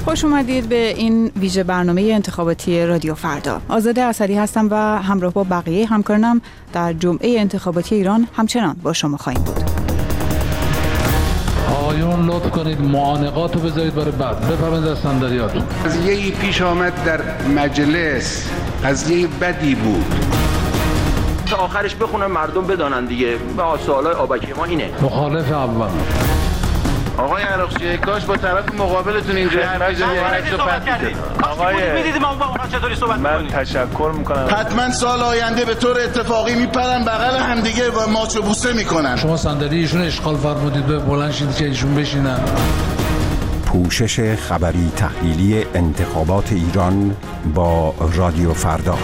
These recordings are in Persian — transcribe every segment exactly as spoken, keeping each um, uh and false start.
خوش اومدید به این ویژه برنامه انتخاباتی رادیو فردا. آزاده اسدی هستم و همراه با بقیه همکارانم در جمعه انتخاباتی ایران همچنان با شما خواهیم بود. آقایون لطف کنید معانقات رو بذارید برای بعد. بفرمایید از صندلیاتون. قضیه‌ای پیش آمد در مجلس، قضیه بدی بود. تا آخرش بخونن مردم بدانن دیگه. با سوالای آبکی ما اینه. مخالف اول. آقای عراقچی کاش با طرف مقابلتون اینجا حرف بزنید. آقای می‌دیدیم ما با اونها چطوری صحبت من تشکر می‌کنم. حتما سال آینده به طور اتفاقی میپرن بغل همدیگه و ماچ و بوسه میکنن. شما صندلی ایشون اشغال فرمودید به بلند شید که ایشون بشینن. پوشش خبری تحلیلی انتخابات ایران با رادیو فردا.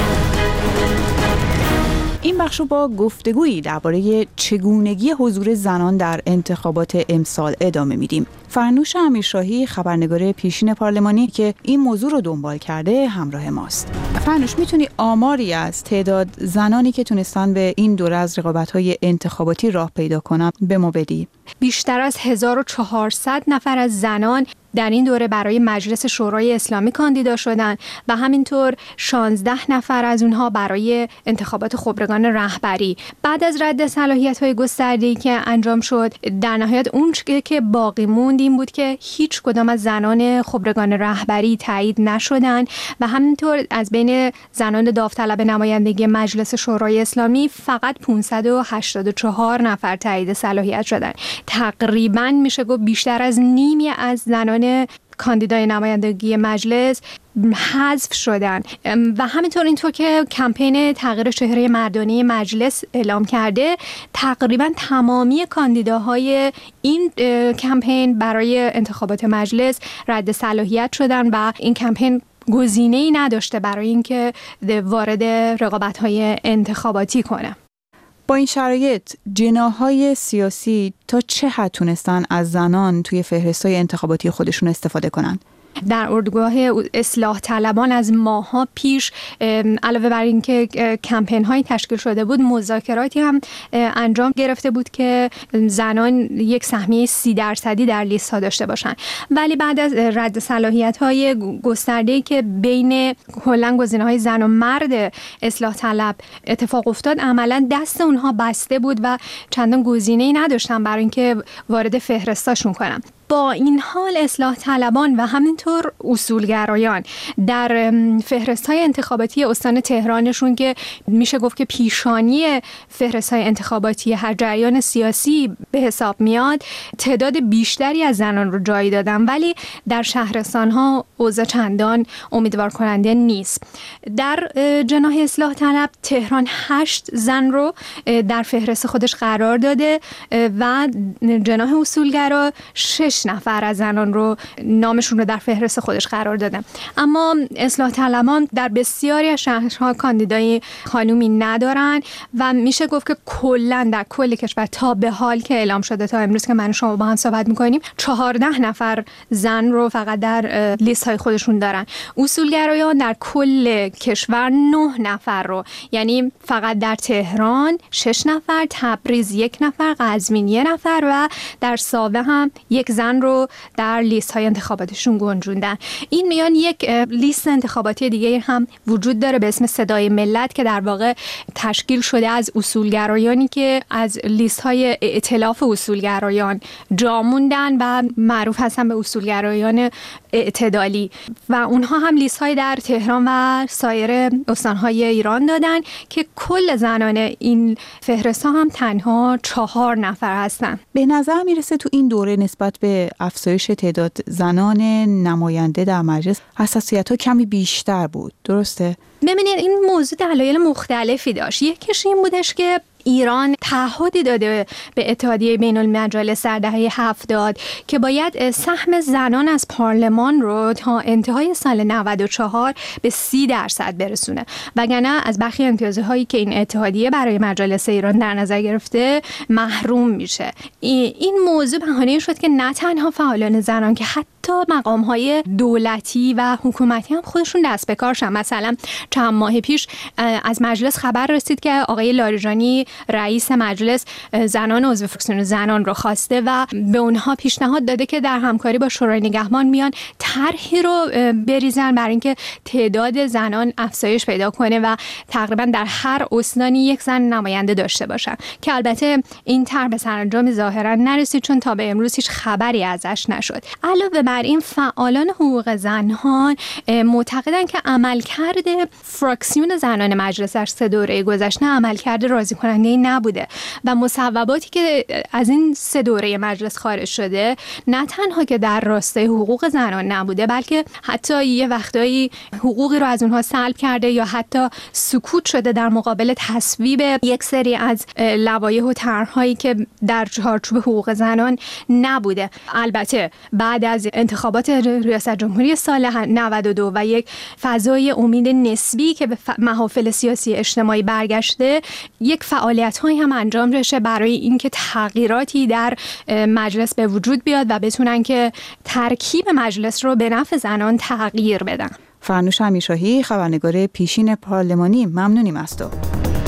این بخش رو با گفتگویی درباره چگونگی حضور زنان در انتخابات امسال ادامه میدیم. فرنوش امیرشاهی خبرنگار پیشین پارلمانی که این موضوع رو دنبال کرده همراه ماست. فرنوش، میتونی آماری از تعداد زنانی که تونستن به این دوره از رقابت‌های انتخاباتی راه پیدا کنن به ما بدی؟ بیشتر از هزار و چهارصد نفر از زنان در این دوره برای مجلس شورای اسلامی کاندیدا شدند و همینطور شانزده نفر از اونها برای انتخابات خبرگان رهبری. بعد از رد صلاحیت‌های گسترده‌ای که انجام شد، در نهایت اون که باقی موند این بود که هیچ کدام از زنان خبرگان رهبری تایید نشدند و همینطور از بین زنان داوطلب نمایندگی مجلس شورای اسلامی فقط پانصد و هشتاد و چهار نفر تایید صلاحیت شدند. تقریباً میشه گفت بیشتر از نیمی از زنان کاندیدای نمایندگی مجلس حذف شدن و همینطور اینطور که کمپین تغییر چهره مردانه مجلس اعلام کرده، تقریبا تمامی کاندیداهای این کمپین برای انتخابات مجلس رد صلاحیت شدن و این کمپین گزینه‌ای نداشته برای اینکه وارد رقابت‌های انتخاباتی کنه. با این شرایط جناح‌های سیاسی تا چه حد تونستن از زنان توی فهرست‌های انتخاباتی خودشون استفاده کنن؟ در اردوگاه اصلاح طلبان از ماها پیش علاوه بر اینکه کمپین هایی تشکیل شده بود، مذاکراتی هم انجام گرفته بود که زنان یک سهمیه سی درصدی در لیست ها داشته باشن. ولی بعد از رد صلاحیت های گسترده‌ای که بین کلاً گزینه‌های زن و مرد اصلاح طلب اتفاق افتاد، عملاً دست اونها بسته بود و چندان گزینه‌ای نداشتن برای اینکه وارد فهرستاشون کنن. با این حال اصلاح طلبان و همینطور اصولگرایان در فهرست‌های انتخاباتی استان تهرانشون که میشه گفت که پیشانی فهرست‌های انتخاباتی هر جریان سیاسی به حساب میاد، تعداد بیشتری از زنان رو جای دادن، ولی در شهرستان‌ها اوضاع چندان امیدوار کننده نیست. در جناح اصلاح طلب تهران هشت زن رو در فهرست خودش قرار داده و جناح اصولگرا شش نفر از زنان رو نامشون رو در فهرست خودش قرار داده. اما اصلاح طلبان در بسیاری از شهرها کاندیدای خانومی ندارن و میشه گفت که کلا در کل کشور تا به حال که اعلام شده تا امروز که من و شما با هم صحبت میکنیم چهارده نفر زن رو فقط در لیست های خودشون دارن. اصولگرایان در کل کشور نه نفر رو، یعنی فقط در تهران شش نفر، تبریز یک نفر، قزوین یک نفر و در ساوه هم یک زن رو در لیست های انتخاباتشون گنجوندن. این میان یک لیست انتخاباتی دیگه هم وجود داره به اسم صدای ملت که در واقع تشکیل شده از اصولگرایانی که از لیست های ائتلاف اصولگرایان جا موندن و معروف هستن به اصولگرایان اعتدالی و اونها هم لیست های در تهران و سایر استانهای ایران دادن که کل زنان این فهرست ها هم تنها چهار نفر هستن. به نظر میرسه تو این دوره نسبت به افزایش تعداد زنان نماینده در مجلس حساسیت‌ها کمی بیشتر بود، درسته؟ ببینید این موضوع دلایل مختلفی داشت. یکیش این بودش که ایران تعهدی داده به اتحادیه بین المجالس در دهه هفتاد که باید سهم زنان از پارلمان رو تا انتهای سال نود و چهار به سی درصد برسونه، وگرنه از برخی امتیازهایی که این اتحادیه برای مجالس ایران در نظر گرفته محروم میشه. این موضوع بهانه شد که نه تنها فعالان زنان که حتی حتی مقام‌های دولتی و حکومتی هم خودشون دست به کارشن. مثلا چند ماه پیش از مجلس خبر رسید که آقای لاریجانی رئیس مجلس زنان عضو فراکسیون زنان رو خواسته و به اونها پیشنهاد داده که در همکاری با شورای نگهبان میان طرحی رو بریزن برای اینکه تعداد زنان افزایش پیدا کنه و تقریبا در هر استانی یک زن نماینده داشته باشن، که البته این طرح به سرانجام ظاهرا نرسید چون تا به امروز هیچ خبری ازش نشد. علاوه بر این فعالان حقوق زنان معتقدن که عملکرد فراکسیون زنان مجلس در سه دوره گذشته عملکرد راضی کننده نبوده و مصوباتی که از این سه دوره مجلس خارج شده نه تنها که در راستای حقوق زنان نبوده، بلکه حتی یه وقتایی حقوقی رو از اونها سلب کرده یا حتی سکوت شده در مقابل تصویب یک سری از لوایح و طرح‌هایی که در چارچوب حقوق زنان نبوده. البته بعد از انتخابات ریاست جمهوری سال نود و دو و یک فضای امید نسبی که به محافل سیاسی اجتماعی برگشته، یک فعالیت‌هایی هم انجام بشه برای اینکه تغییراتی در مجلس به وجود بیاد و بتونن که ترکیب مجلس رو به نفع زنان تغییر بدن. فرنوش امیرشاهی، خبرنگار پیشین پارلمانی، ممنونیم از تو.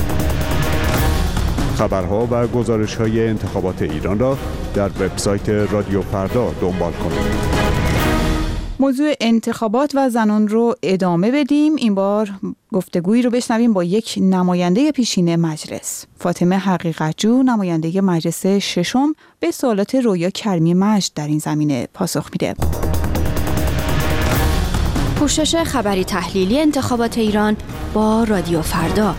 خبرها و گزارش‌های انتخابات ایران را در وبسایت رادیو فردا دنبال کنید. موضوع انتخابات و زنان رو ادامه بدیم. این بار گفتگویی رو بشنویم با یک نماینده پیشین مجلس. فاطمه حقیقتجو، نماینده مجلس ششم، به سوالات رویا کریمی مجد در این زمینه پاسخ میده. پوشش خبری تحلیلی انتخابات ایران با رادیو فردا.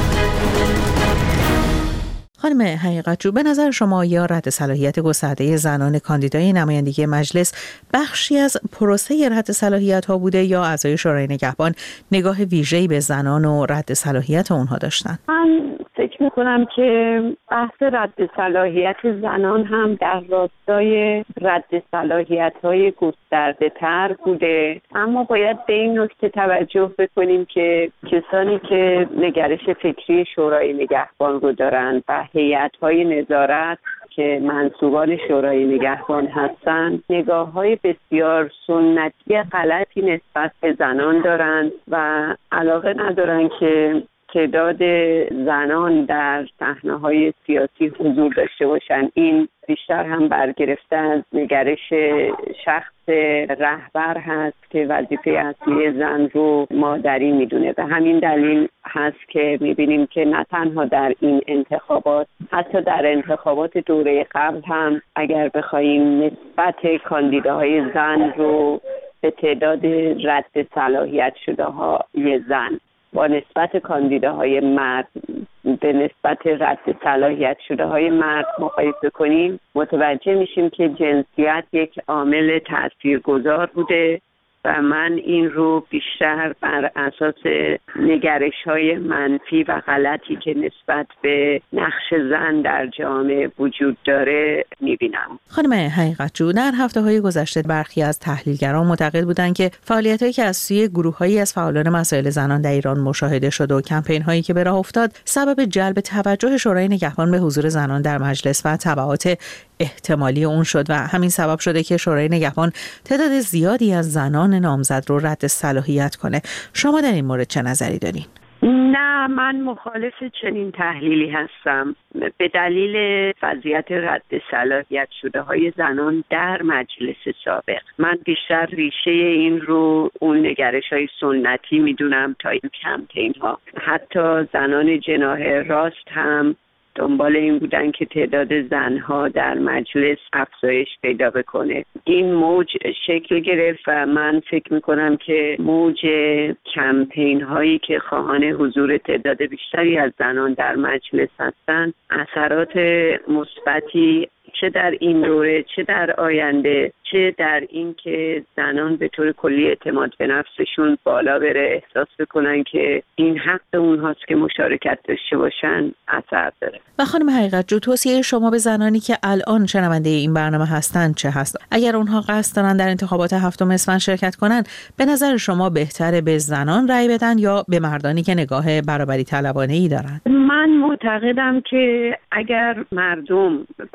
خانم حقیقتجو، به نظر شما یا رد صلاحیت گسترده زنان کاندیدای نمایندگی مجلس بخشی از پروسه رد صلاحیت ها بوده یا اعضای شورای نگهبان نگاه ویژه‌ای به زنان و رد صلاحیت اونها داشتن؟ من فکر میکنم که بحث رد صلاحیت زنان هم در راستای رد صلاحیت های گسترده تر بوده، اما باید به این نکته توجه بکنیم که کسانی که نگرش فکری شورای نگهبان رو دارند و هیئت‌های نظارت که منصوبان شورای نگهبان هستند، نگاه‌های بسیار سنتی غلطی نسبت به زنان دارند و علاقه ندارند که تعداد زنان در صحنه‌های سیاسی حضور داشته باشند. این بیشتر هم برگرفته از نگرش شخص رهبر هست که وظیفه اصلی زن رو مادری میدونه. به همین دلیل هست که میبینیم که نه تنها در این انتخابات، حتی در انتخابات دوره قبل هم اگر بخوایم نسبت کاندیداهای زن رو به تعداد رد صلاحیت شده های زن با نسبت کاندیداهای مرد به نسبت رد صلاحیت شده های مرد مقایسه کنیم، متوجه میشیم که جنسیت یک عامل تاثیرگذار بوده و من این رو بیشتر بر اساس نگرش‌های منفی و غلطی که نسبت به نقش زن در جامعه وجود داره می‌بینم. خانم حقیقتجو، در هفته‌های گذشته برخی از تحلیلگران معتقد بودند که فعالیت‌هایی که از سوی گروه‌هایی از فعالان مسائل زنان در ایران مشاهده شد و کمپین‌هایی که به راه افتاد سبب جلب توجه شورای نگهبان به حضور زنان در مجلس و تبعات احتمالی اون شد و همین سبب شده که شورای نگهبان تعداد زیادی از زنان نامزد رو رد صلاحیت کنه. شما در این مورد چه نظری دارین؟ نه، من مخالف چنین تحلیلی هستم. به دلیل وضعیت رد صلاحیت شده های زنان در مجلس سابق، من بیشتر ریشه این رو اون نگرش های سنتی میدونم تا این کمپین ها. حتی زنان جناح راست هم دنبال این بودن که تعداد زنها در مجلس افزایش پیدا بکنه. این موج شکل گرفت و من فکر میکنم که موج کمپین هایی که خواهان حضور تعداد بیشتری از زنان در مجلس هستند اثرات مثبتی چه در این دوره چه در آینده، چه در این که زنان به طور کلی اعتماد به نفسشون بالا بره، احساس بکنن که این حق اونهاست که مشارکت داشته باشن، اثر داره. و خانم حقیقتجو، توصیه شما به زنانی که الان شنونده این برنامه هستن چه هست؟ اگر اونها قصد دارن در انتخابات هفتم اسفند شرکت کنن، به نظر شما بهتره به زنان رأی بدن یا به مردانی که نگاه برابری طلبانه‌ای دارن؟ من معتقدم که اگر مردم و به ویژه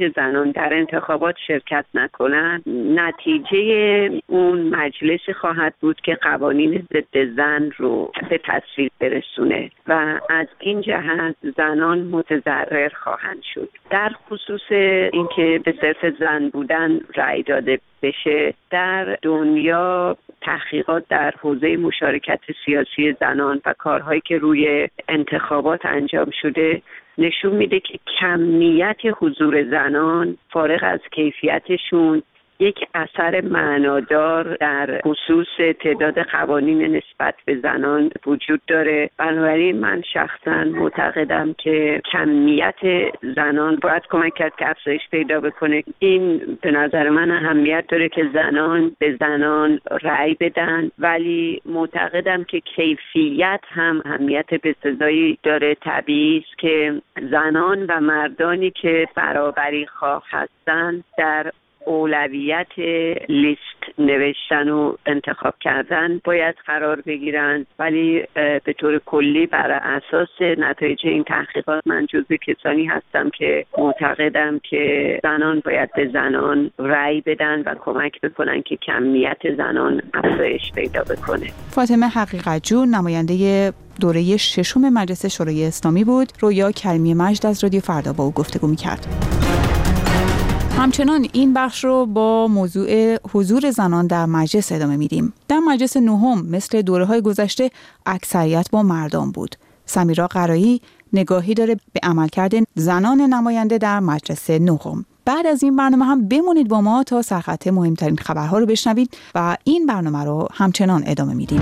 که زنان در انتخابات شرکت نکنند نتیجه اون مجلسی خواهد بود که قوانین ضد زن رو به تصویب برسونه و از این جهت زنان متضرر خواهند شد. در خصوص اینکه به صرف زن بودن رأی داده بشه، در دنیا تحقیقات در حوزه مشارکت سیاسی زنان و کارهایی که روی انتخابات انجام شده نشون میده که کمیت حضور زنان فارغ از کیفیتشون یک اثر معنادار در خصوص تعداد قوانین نسبت به زنان وجود داره. بنابراین من شخصا معتقدم که کمیت زنان باید کمک کرد که افزایش پیدا بکنه. این به نظر من اهمیت داره که زنان به زنان رأی بدن، ولی معتقدم که کیفیت هم اهمیت بسزایی داره. طبیعی است که زنان و مردانی که برابری خواه هستند در اولویت لیست نوشتن و انتخاب کردن باید قرار بگیرند، ولی به طور کلی بر اساس نتایج این تحقیقات من جزو کسانی هستم که معتقدم که زنان باید به زنان رأی بدن و کمک بکنن که کمیت زنان افزایش پیدا بکنه. فاطمه حقیقت‌جو نماینده دوره ششم مجلس شورای اسلامی بود. رویا کریمی مجد از رادیو فردا با او گفتگو می‌کرد. همچنان این بخش رو با موضوع حضور زنان در مجلس ادامه میدیم. در مجلس نهم مثل دوره‌های گذشته اکثریت با مردان بود. سمیرا قرایی نگاهی داره به عملکرد زنان نماینده در مجلس نهم. بعد از این برنامه هم بمونید با ما تا سرخط مهمترین خبرها رو بشنوید و این برنامه رو همچنان ادامه میدیم.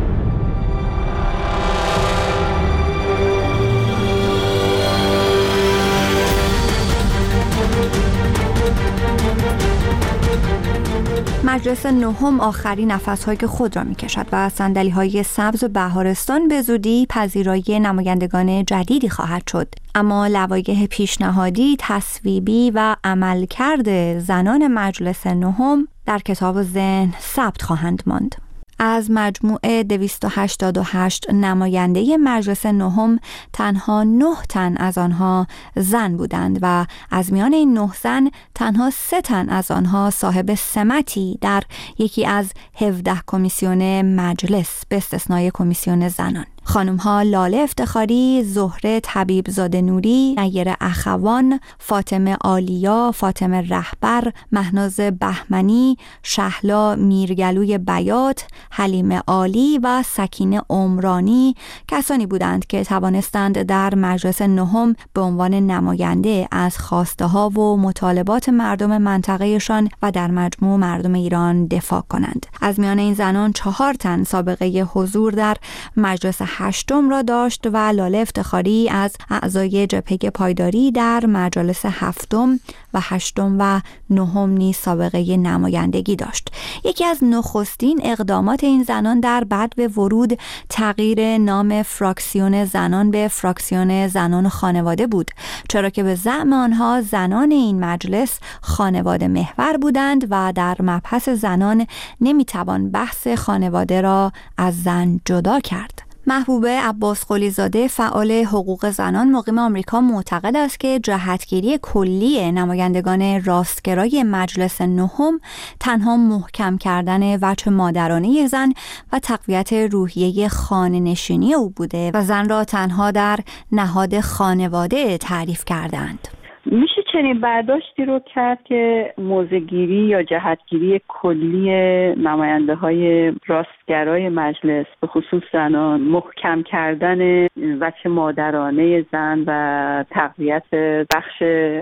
مجلس نهم آخرین نفس‌های خود را می‌کشد و صندلی‌های سبز بهارستان به زودی پذیرایی نمایندگان جدیدی خواهد شد. اما لوایح پیشنهادی، تصویبی و عملکرد زنان مجلس نهم در کتاب ذهن ثبت خواهند ماند. از مجموع دویست و هشتاد و هشت نماینده مجلس نهم تنها نه تن از آنها زن بودند و از میان این نه زن تنها سه تن از آنها صاحب سمتی در یکی از هفده کمیسیون مجلس به استثنای کمیسیون زنان. خانم‌ها لاله افتخاری، زهره طبیبزاده نوری، نیر اخوان، فاطمه آلیا، فاطمه رهبر، مهناز بهمنی، شهلا میرگلوی بیات، حلیم عالی و سکینه عمرانی کسانی بودند که توانستند در مجلس نهم به عنوان نماینده از خواسته ها و مطالبات مردم منطقهشان و در مجموع مردم ایران دفاع کنند. از میان این زنان چهار تن سابقه حضور در مجلس هشتم را داشت و لاله افتخاری از اعضای جبهه پایداری در مجالس هفتم و هشتم و نهم نیز سابقه نمایندگی داشت. یکی از نخستین اقدامات این زنان در بدو ورود تغییر نام فراکسیون زنان به فراکسیون زنان خانواده بود، چرا که به زعم آنها زنان این مجلس خانواده محور بودند و در مبحث زنان نمیتوان بحث خانواده را از زن جدا کرد. محبوبه عباس قلی‌زاده فعال حقوق زنان مقیم آمریکا معتقد است که جهتگیری کلی نمایندگان راستگرای مجلس نهم تنها محکم کردن وجه مادرانه زن و تقویت روحیه خانه‌نشینی او بوده و زن را تنها در نهاد خانواده تعریف کردند. میشه چنین برداشتی رو کرد که موضع‌گیری یا جهتگیری کلی نماینده های راستگرای مجلس به خصوص زنان محکم کردن وجه مادرانه زن و تقویت بخش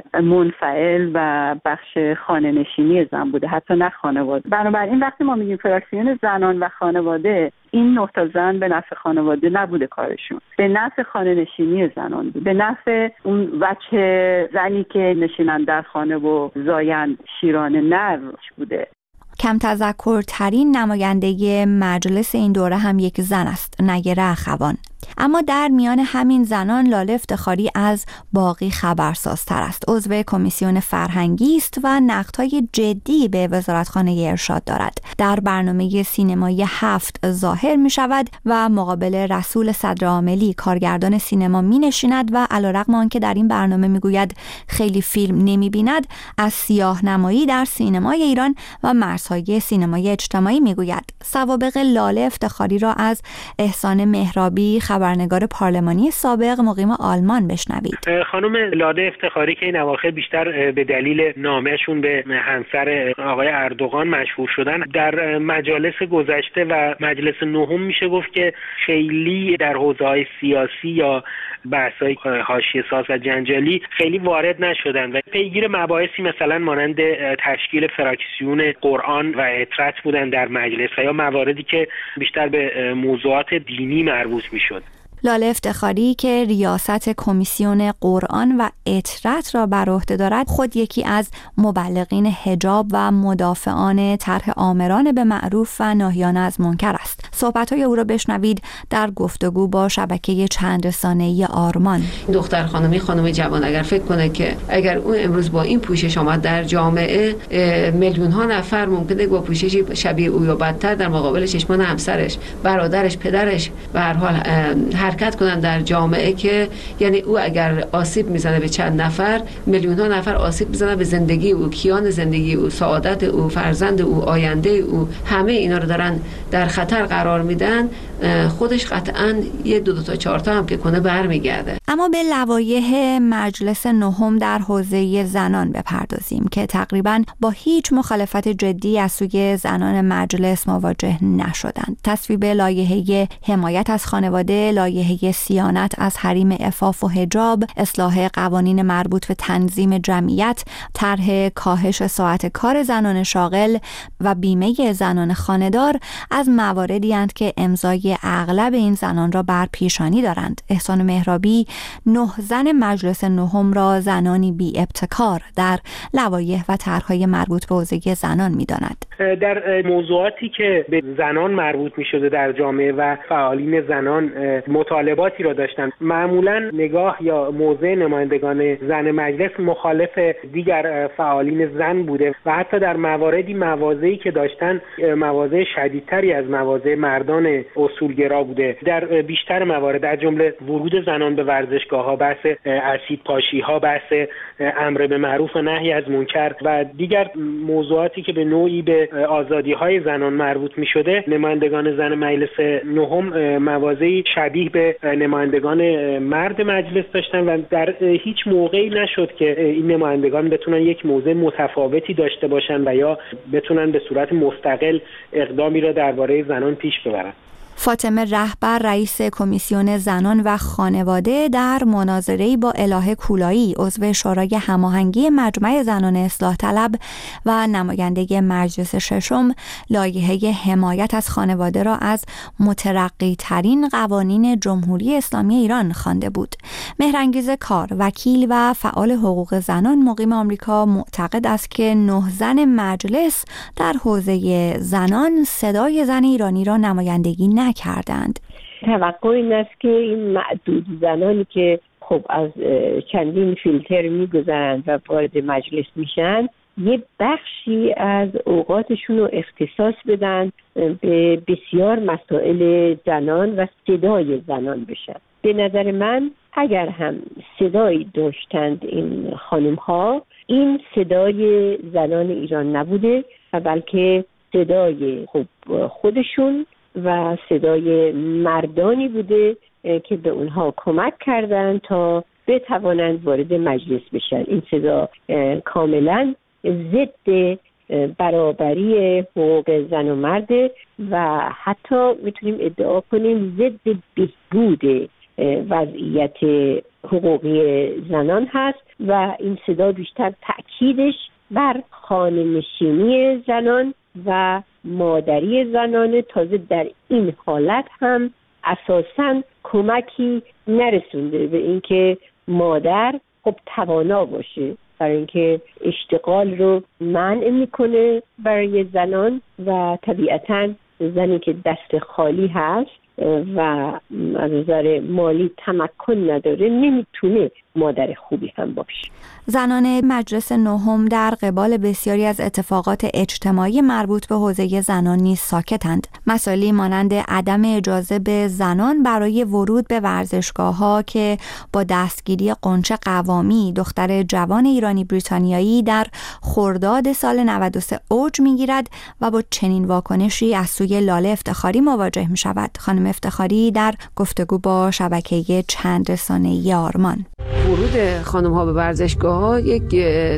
منفعل و بخش خانه‌نشینی زن بوده، حتی نه خانواده. بنابراین وقتی ما میگیم فراکسیون زنان و خانواده، این نه تا زن به نفع خانواده نبوده کارشون، به نفع خانه‌نشینی زنان بود، به نفع اون وجه زنی که نشینن در خانه و زایند شیران نر بوده. کم تذکرترین نماینده مجلس این دوره هم یک زن است، نیر اخوان. اما در میان همین زنان لاله افتخاری از باقی خبرسازتر است. عضو کمیسیون فرهنگی است و نقدهای جدی به وزارتخانه ارشاد دارد. در برنامه سینمایی هفت ظاهر می شود و مقابل رسول صدرعاملی کارگردان سینما می نشیند و علیرغم آنکه در این برنامه می گوید خیلی فیلم نمی بیند، از سیاه نمایی در سینمای ایران و مرزهای سینمای اجتماعی می گوید. سوابق لاله افتخاری را از احسان مهرابی، خبرنگار پارلمانی سابق مقیم آلمان بشنوید. خانم لاله افتخاری که این اواخر بیشتر به دلیل نامه‌شون به همسر آقای اردوغان مشهور شدن، در مجالس گذشته و مجلس نهم میشه گفت که خیلی در حوزه‌های سیاسی یا بحث‌های حاشیه‌ساز و جنجالی خیلی وارد نشدن و پیگیر مباحثی مثلا مانند تشکیل فراکسیون قرآن و اطرت بودن در مجلس یا مواردی که بیشتر به موضوعات دینی مربوط میشد. لاله افتخاری که ریاست کمیسیون قرآن و اطرت را بر عهده دارد، خود یکی از مبلغین حجاب و مدافعان طرح آمران به معروف و ناهیان از منکر است. صحبت‌های او را بشنوید در گفتگو با شبکه چند رسانه‌ای آرمان. دختر خانمی خانم جوان اگر فکر کنه که اگر اون امروز با این پوشش آمد در جامعه، میلیون ها نفر ممکنه با پوششی شبیه او یا بدتر در مقابل چشمان همسرش، برادرش، پدرش به هر حال حرکت کنن در جامعه، که یعنی او اگر آسیب میزنه به چند نفر، میلیون ها نفر آسیب میزنه به زندگی او، کیان زندگی او، سعادت او، فرزند او، آینده او، همه اینا رو دارن در خطر قرار میدن. خودش قطعاً یه دو دو تا چهار تا هم که کنه برمیگرده. اما به لوایح مجلس نهم در حوزه زنان بپردازیم که تقریباً با هیچ مخالفت جدی از سوی زنان مجلس مواجه نشدند. تصویب لایحه حمایت از خانواده، لایحه صیانت از حریم عفاف و حجاب، اصلاح قوانین مربوط به تنظیم جمعیت، طرح کاهش ساعت کار زنان شاغل و بیمه زنان خانه‌دار از مواردی اند که امضای اغلب این زنان را بر پیشانی دارند. احسان مهرابی نه زن مجلس نهم را زنانی بی ابتکار در لوایح و طرح‌های مربوط به حوزه زنان می‌داند. در موضوعاتی که به زنان مربوط می‌شده در جامعه و فعالین زنان مطالباتی را داشتن، معمولا نگاه یا موضع نمایندگان زن مجلس مخالف دیگر فعالین زن بوده و حتی در مواردی مواضعی که داشتن مواضع شدیدتری از مواضع مردان اصولگرا بوده. در بیشتر موارد از جمله ورود زنان به ورزشگاه‌ها، بحث اسید پاشی‌ها، بحث امر به معروف و نهی از منکر و دیگر موضوعاتی که به نوعی به آزادی‌های زنان مربوط می‌شده، نمایندگان زن مجلس نهم مواضعی شبیه به نمایندگان مرد مجلس داشتن و در هیچ موقعی نشد که این نمایندگان بتونن یک موضع متفاوتی داشته باشن و یا بتونن به صورت مستقل اقدامی را درباره زنان پیش ببرن. فاطمه رهبر رئیس کمیسیون زنان و خانواده در مناظره‌ای با الهه کولایی عضو شورای هماهنگی مجمع زنان اصلاح طلب و نماینده مجلس ششم لایحه حمایت از خانواده را از مترقی ترین قوانین جمهوری اسلامی ایران خوانده بود. مهرانگیز کار، وکیل و فعال حقوق زنان مقیم آمریکا معتقد است که نه زن مجلس در حوزه زنان صدای زن ایرانی را نمایندگی نکردند. توقع این است که این معدود زنانی که خب از چندین فیلتر میگذرند و وارد مجلس میشن، یه بخشی از اوقاتشون رو اختصاص بدن به بسیار مسائل زنان و صدای زنان بشن. به نظر من اگر هم صدایی داشتند این خانم ها، این صدای زنان ایران نبوده و بلکه صدای خب خودشون و صدای مردانی بوده که به اونها کمک کردن تا بتوانند وارد مجلس بشن. این صدا کاملا ضد برابری حقوق زن و مرد و حتی میتونیم ادعا کنیم ضد بهبود وضعیت حقوقی زنان هست و این صدا بیشتر تأکیدش بر خانه‌نشینی زنان و مادری زنان، تازه در این حالت هم اساساً کمکی نرسونده به اینکه مادر خب توانا باشه برای اینکه اشتغال رو منع میکنه برای زنان و طبیعتاً زنی که دست خالی هست و از نظر مالی تمکن نداره نمیتونه مادر خوبی هم باشه. زنان مجلس نهم در قبال بسیاری از اتفاقات اجتماعی مربوط به حوزه زنان نیز ساکتند. مسائلی مانند عدم اجازه به زنان برای ورود به ورزشگاه‌ها که با دستگیری قنچه قوامی دختر جوان ایرانی بریتانیایی در خرداد سال نود و سه اوج می‌گیرد و با چنین واکنشی از سوی لاله افتخاری مواجه می‌شود. خانم افتخاری در گفتگو با شبکه چند رسانه‌ای آرمان: ورود خانم ها به ورزشگاه ها یک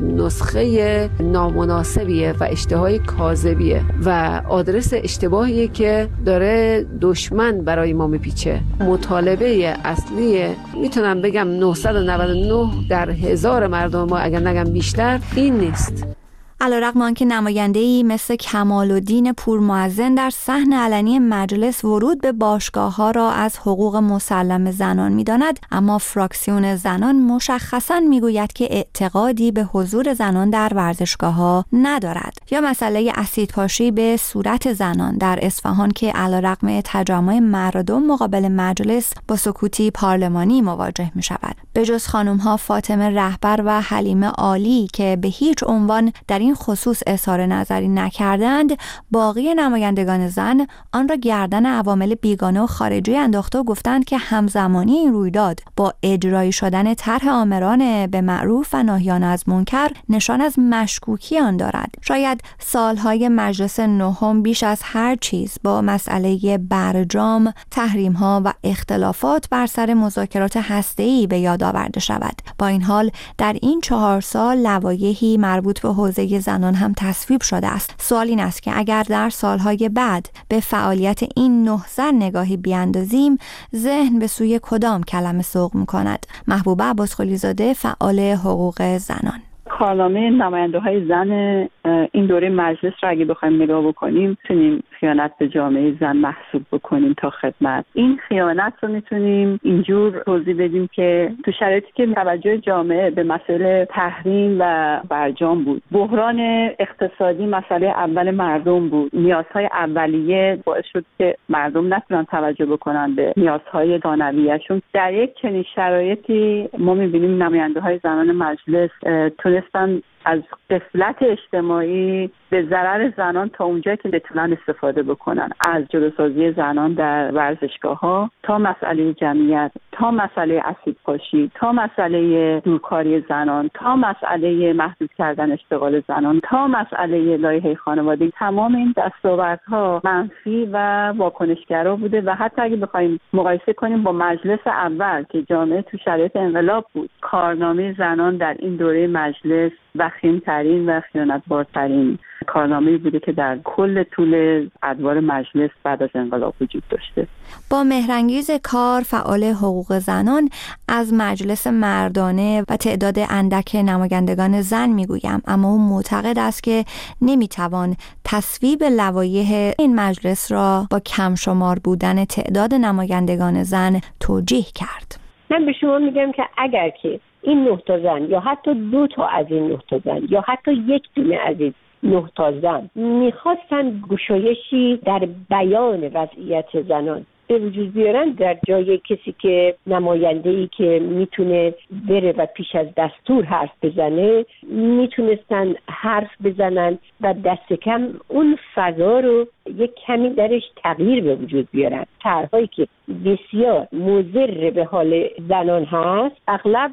نسخه نامناسبیه و اشتهای کاذبیه و آدرس اشتباهیه که داره دشمن برای ما میپیچه. مطالبه اصلی میتونم بگم نهصد و نود و نه در هزار مردم ما، اگر نگم بیشتر، این نیست. علیرغم آنکه نماینده‌ای مثل کمال‌الدین پورمعظم در صحن علنی مجلس ورود به باشگاه‌ها را از حقوق مسلم زنان می‌داند، اما فراکسیون زنان مشخصاً می‌گوید که اعتقادی به حضور زنان در ورزشگاه‌ها ندارد. یا مسئله اسیدپاشی به صورت زنان در اصفهان که علیرغم تجمع مردم مقابل مجلس با سکوتی پارلمانی مواجه می‌شود. به جز خانم‌ها فاطمه رهبر و حلیمه عالی که به هیچ عنوان در این خصوص اظهار نظری نکردند، باقی نمایندگان زن آن را گردن عوامل بیگانه و خارجی انداخته و گفتند که همزمانی این رویداد با اجرایی شدن طرح آمران به معروف و ناهیان از منکر نشان از مشکوکی آن دارد. شاید سالهای مجلس نهم بیش از هر چیز با مسئله برجام، تحریم‌ها و اختلافات بر سر مذاکرات هسته‌ای به یاد آورده شود. با این حال در این چهار سال لوایحی مربوط به حوزه زنان هم تصویب شده است. سوال این است که اگر در سالهای بعد به فعالیت این نه زن نگاهی بیاندازیم، ذهن به سوی کدام کلمه سوق می‌کند؟ محبوبه عباسقلی زاده، فعال حقوق زنان: کارنامه نماینده‌های زن این دوره مجلس را اگه بخوایم نگاه بکنیم، میتونیم خیانت به جامعه زن محسوب بکنیم تا خدمت. این خیانت رو میتونیم اینجور توضیح بدیم که تو شرایطی که توجه جامعه به مسئله تحریم و برجام بود، بحران اقتصادی مسئله اول مردم بود، نیازهای اولیه باعث شد که مردم نتونن توجه بکنن به نیازهای ثانویه‌شون. در یک چنین شرایطی ما میبینیم نماینده‌های زنان مجلس تونستن از غفلت اجتماعی به ضرر زنان تا اونجایی که بتونن استفاده بکنن، از جلوسازی زنان در ورزشگاه‌ها تا مسئله جمعیت، تا مسئله اسیدپاشی، تا مسئله دورکاری زنان، تا مسئله محدود کردن اشتغال زنان، تا مسئله لایحه خانواده. تمام این دستاوردها منفی و واکنشگرا بوده و حتی اگه بخوایم مقایسه کنیم با مجلس اول که جامعه تو شرایط انقلاب بود، کارنامه زنان در این دوره مجلس وخیم‌ترین و خیانتبارترین کارنامه‌ای بوده که در کل طول ادوار مجلس بعد از انقلاب وجود داشته. با مهرانگیز کار، فعال حقوق زنان، از مجلس مردانه و تعداد اندک نمایندگان زن میگویم، اما او معتقد است که نمیتوان تصویب لوایح این مجلس را با کم شمار بودن تعداد نمایندگان زن توجیه کرد. من به شما میگم که اگر که این نه تا زن یا حتی دو تا از این نه تا زن یا حتی یک دونه از این نه تا زن میخواستن گشایشی در بیان وضعیت زنان به وجود بیارن در جای کسی که نماینده‌ای که میتونه بره و پیش از دستور حرف بزنه، میتونستن حرف بزنن و دست کم اون فضا رو یک کمی درش تغییر به وجود بیارن. طرح‌هایی که بسیار مضر به حال زنان هست، اغلب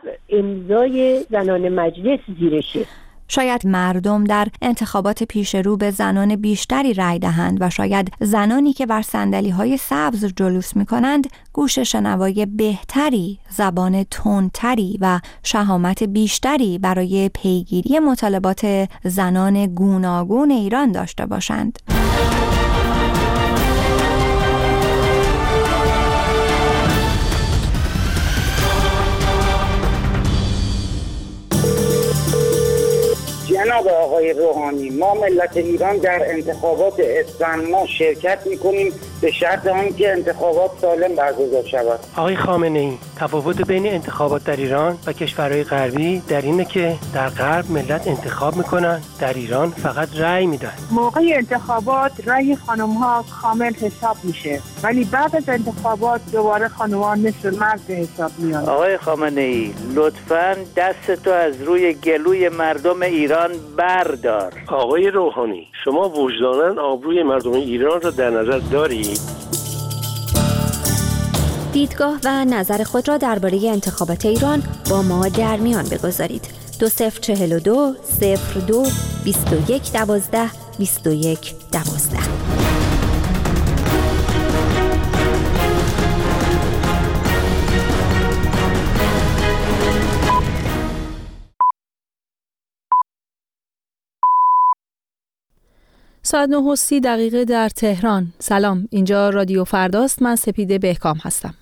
امضای زنان مجلس زیرشه. شاید مردم در انتخابات پیش رو به زنان بیشتری رأی دهند و شاید زنانی که بر صندلی‌های سبز جلوس می‌کنند گوش شنوای بهتری، زبان تندتری و شهامت بیشتری برای پیگیری مطالبات زنان گوناگون ایران داشته باشند. جناب آقای روحانی، ما ملت ایران در انتخابات اسفند ما شرکت میکنیم به شرط آنکه انتخابات سالم برگزار شود. آقای خامنه‌ای، تفاوت بین انتخابات در ایران و کشورهای غربی در اینه که در غرب ملت انتخاب میکنن، در ایران فقط رأی میدن. موقع انتخابات رأی خانم ها کامل حساب میشه، ولی بعد از انتخابات دوباره خانم ها مثل مرد حساب میان. آقای خامنه‌ای، لطفاً دستتو از روی گلوی مردم ایران بردار. آقای روحانی، شما وجداناً آبروی مردم ایران را در نظر دارید؟ دیدگاه و نظر خود را درباره انتخابات ایران با ما در میان بگذارید. دو صفر چهل و دو صفر دو بیست و یک دوازده بیست و یک دوازده. ساعت نه و سی دقیقه در تهران. سلام، اینجا رادیو فرداست. من سپیده بهکام هستم.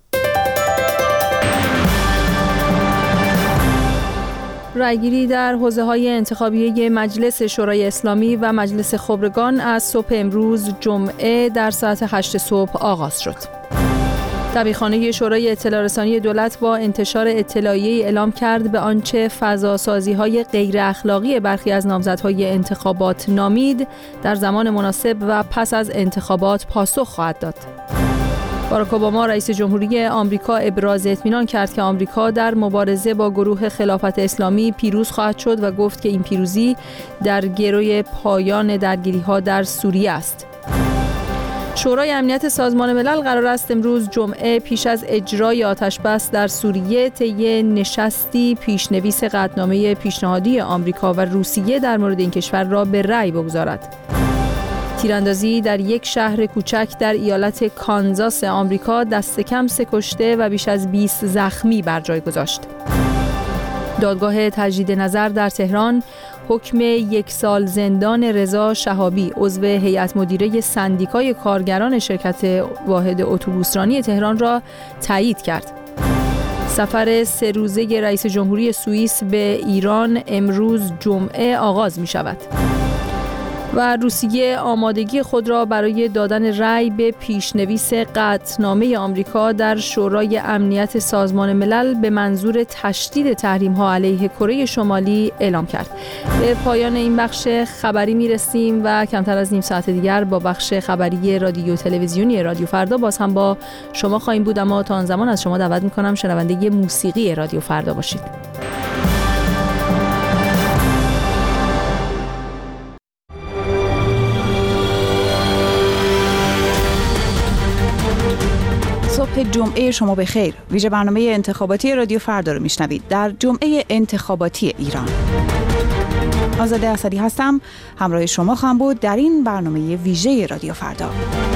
رایگیری در حوزه‌های انتخابی مجلس شورای اسلامی و مجلس خبرگان از صبح امروز جمعه در ساعت هشت صبح آغاز شد. دبیرخانه شورای اطلاع رسانی دولت با انتشار اطلاعیه‌ای اعلام کرد به آنچه فضاسازی‌های غیر اخلاقی برخی از نامزدهای انتخابات نامید، در زمان مناسب و پس از انتخابات پاسخ خواهد داد. باراک اوباما رئیس جمهوری آمریکا ابراز اطمینان کرد که آمریکا در مبارزه با گروه خلافت اسلامی پیروز خواهد شد و گفت که این پیروزی در گروی پایان درگیری‌ها در سوریه است. شورای امنیت سازمان ملل قرار است امروز جمعه پیش از اجرای آتشبس در سوریه طی نشستی پیشنویس قطعنامه پیشنهادی آمریکا و روسیه در مورد این کشور را به رأی بگذارد. تیراندازی در یک شهر کوچک در ایالت کانزاس آمریکا دست کم سه کشته و بیش از بیست زخمی بر جای گذاشت. دادگاه تجدید نظر در تهران حکم یک سال زندان رضا شهابی عضو هیئت مدیره سندیکای کارگران شرکت واحد اتوبوسرانی تهران را تایید کرد. سفر سه روزه رئیس جمهوری سوئیس به ایران امروز جمعه آغاز می شود. و روسیه آمادگی خود را برای دادن رأی به پیشنویس قطعنامه آمریکا در شورای امنیت سازمان ملل به منظور تشدید تحریم‌ها علیه کره شمالی اعلام کرد. به پایان این بخش خبری می‌رسیم و کمتر از نیم ساعت دیگر با بخش خبری رادیو تلویزیونی رادیو فردا باز هم با شما خواهیم بود، اما تا آن زمان از شما دعوت می‌کنم شنونده موسیقی رادیو فردا باشید. صبح جمعه شما بخیر. ویژه برنامه انتخاباتی رادیو فردا رو میشنوید در جمعه انتخاباتی ایران. آزاده اسدی هستم، همراه شما خواهم بود در این برنامه ویژه رادیو فردا.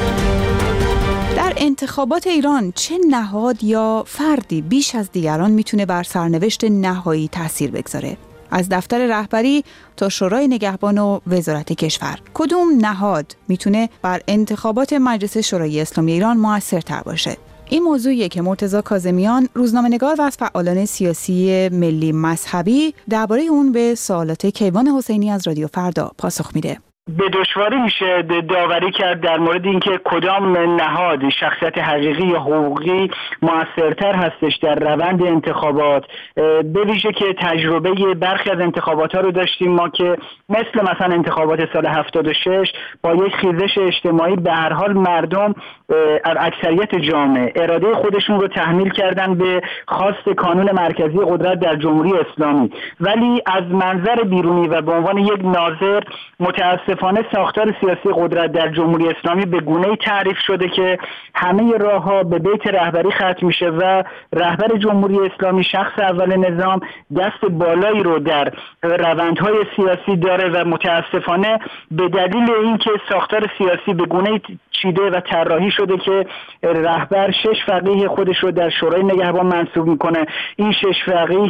در انتخابات ایران چه نهاد یا فردی بیش از دیگران میتونه بر سرنوشت نهایی تاثیر بگذاره؟ از دفتر رهبری تا شورای نگهبان و وزارت کشور، کدوم نهاد میتونه بر انتخابات مجلس شورای اسلامی ایران موثرتر باشه؟ این موضوعیه که مرتضی کاظمیان، روزنامه‌نگار و از فعالان سیاسی ملی مذهبی، درباره اون به سوالات کیوان حسینی از رادیو فردا پاسخ میده. به دشواری میشه داوری کرد در مورد اینکه کدام نهاد شخصیت حقیقی یا حقوقی موثرتر هستش در روند انتخابات، به ویژه که تجربه برخی از انتخابات ها رو داشتیم ما که مثل مثلا انتخابات سال هفتاد و شش با یک خیزش اجتماعی به هر حال مردم از اکثریت جامعه اراده خودشون رو تحمیل کردن به خواست کانون مرکزی قدرت در جمهوری اسلامی، ولی از منظر بیرونی و به عنوان یک ناظر متاسفانه ساختار سیاسی قدرت در جمهوری اسلامی به گونه‌ای تعریف شده که همه راه‌ها به بیت رهبری ختم میشه و رهبر جمهوری اسلامی، شخص اول نظام، دست بالایی رو در روندهای سیاسی داره و متاسفانه به دلیل اینکه ساختار سیاسی به گونه‌ای چیده و طراحی شده که رهبر شش فقیه خودش رو در شورای نگهبان منصوب میکنه، این شش فقیه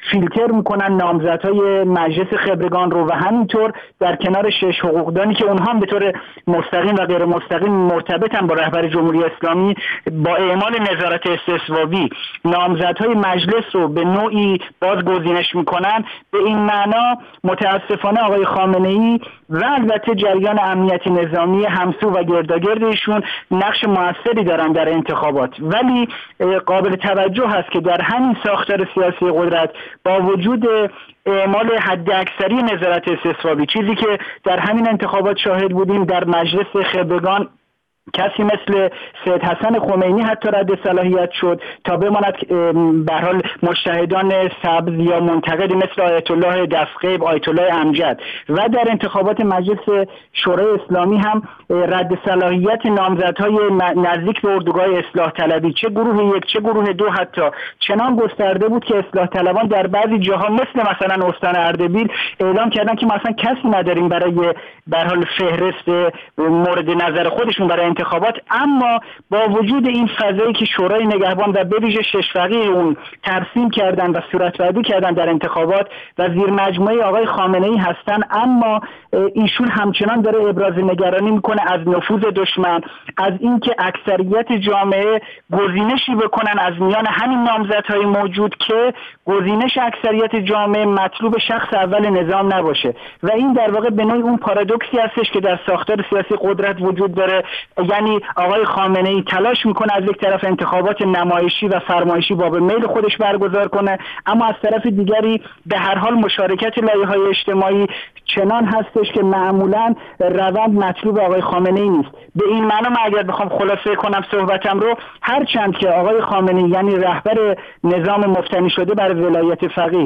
فیلتر میکنن نامزدهای مجلس خبرگان رو و همینطور در کنار شش حقوقدانی که اونها هم به طور مستقیم و غیر مستقیم مرتبطن با رهبر جمهوری اسلامی با اعمال نظارت استثوابی نامزدهای مجلس رو به نوعی باز گزینش میکنن. به این معنا متاسفانه آقای خامنه‌ای و البته جریان امنیتی نظامی همسو و گرداگردشون نقش موثری دارن در انتخابات، ولی قابل توجه هست که در همین ساختار سیاسی قدرت با وجود اعمال حد اکثری نظارت استثوابی، چیزی که در همین انتخابات شاهد بودیم، در مجلس خبرگان کسی مثل سید حسن خمینی حتی رد صلاحیت شد تا بماند به هر حال مجتهدان سبز یا منتقدی مثل آیت الله دستغیب، آیت الله امجد و در انتخابات مجلس شورای اسلامی هم رد صلاحیت نامزدهای نزدیک به اردوگاه اصلاح طلبی، چه گروه یک چه گروه دو، حتی چنان گسترده بود که اصلاح طلبان در بعضی جاها مثل مثلا استان اردبیل اعلام کردن که ما اصلا کسی نداریم برای به هر حال فهرست مورد نظر خودشون برای انتخابات. اما با وجود این فضایی که شورای نگهبان و به ویژه شش فقیه اون ترسیم کردن و صورتبندی کردن در انتخابات و زیر مجموعه آقای خامنه‌ای هستن، اما ایشون همچنان داره ابراز نگرانی میکنه از نفوذ دشمن، از اینکه اکثریت جامعه گزینشی بکنن از میان همین نامزدهای موجود که گزینش اکثریت جامعه مطلوب شخص اول نظام نباشه و این در واقع به نوعی اون پارادوکسی هستش که در ساختار سیاسی قدرت وجود داره. یعنی آقای خامنه‌ای تلاش میکنه از یک طرف انتخابات نمایشی و فرمایشی با به میل خودش برگزار کنه، اما از طرف دیگری به هر حال مشارکت لایه‌های اجتماعی چنان هستش که معمولاً روند مطلوب آقای خامنه‌ای نیست. به این معنا من اگر بخوام خلاصه کنم صحبتم رو، هر چند که آقای خامنه‌ای یعنی رهبر نظام مفتنی شده بر ولایت فقیه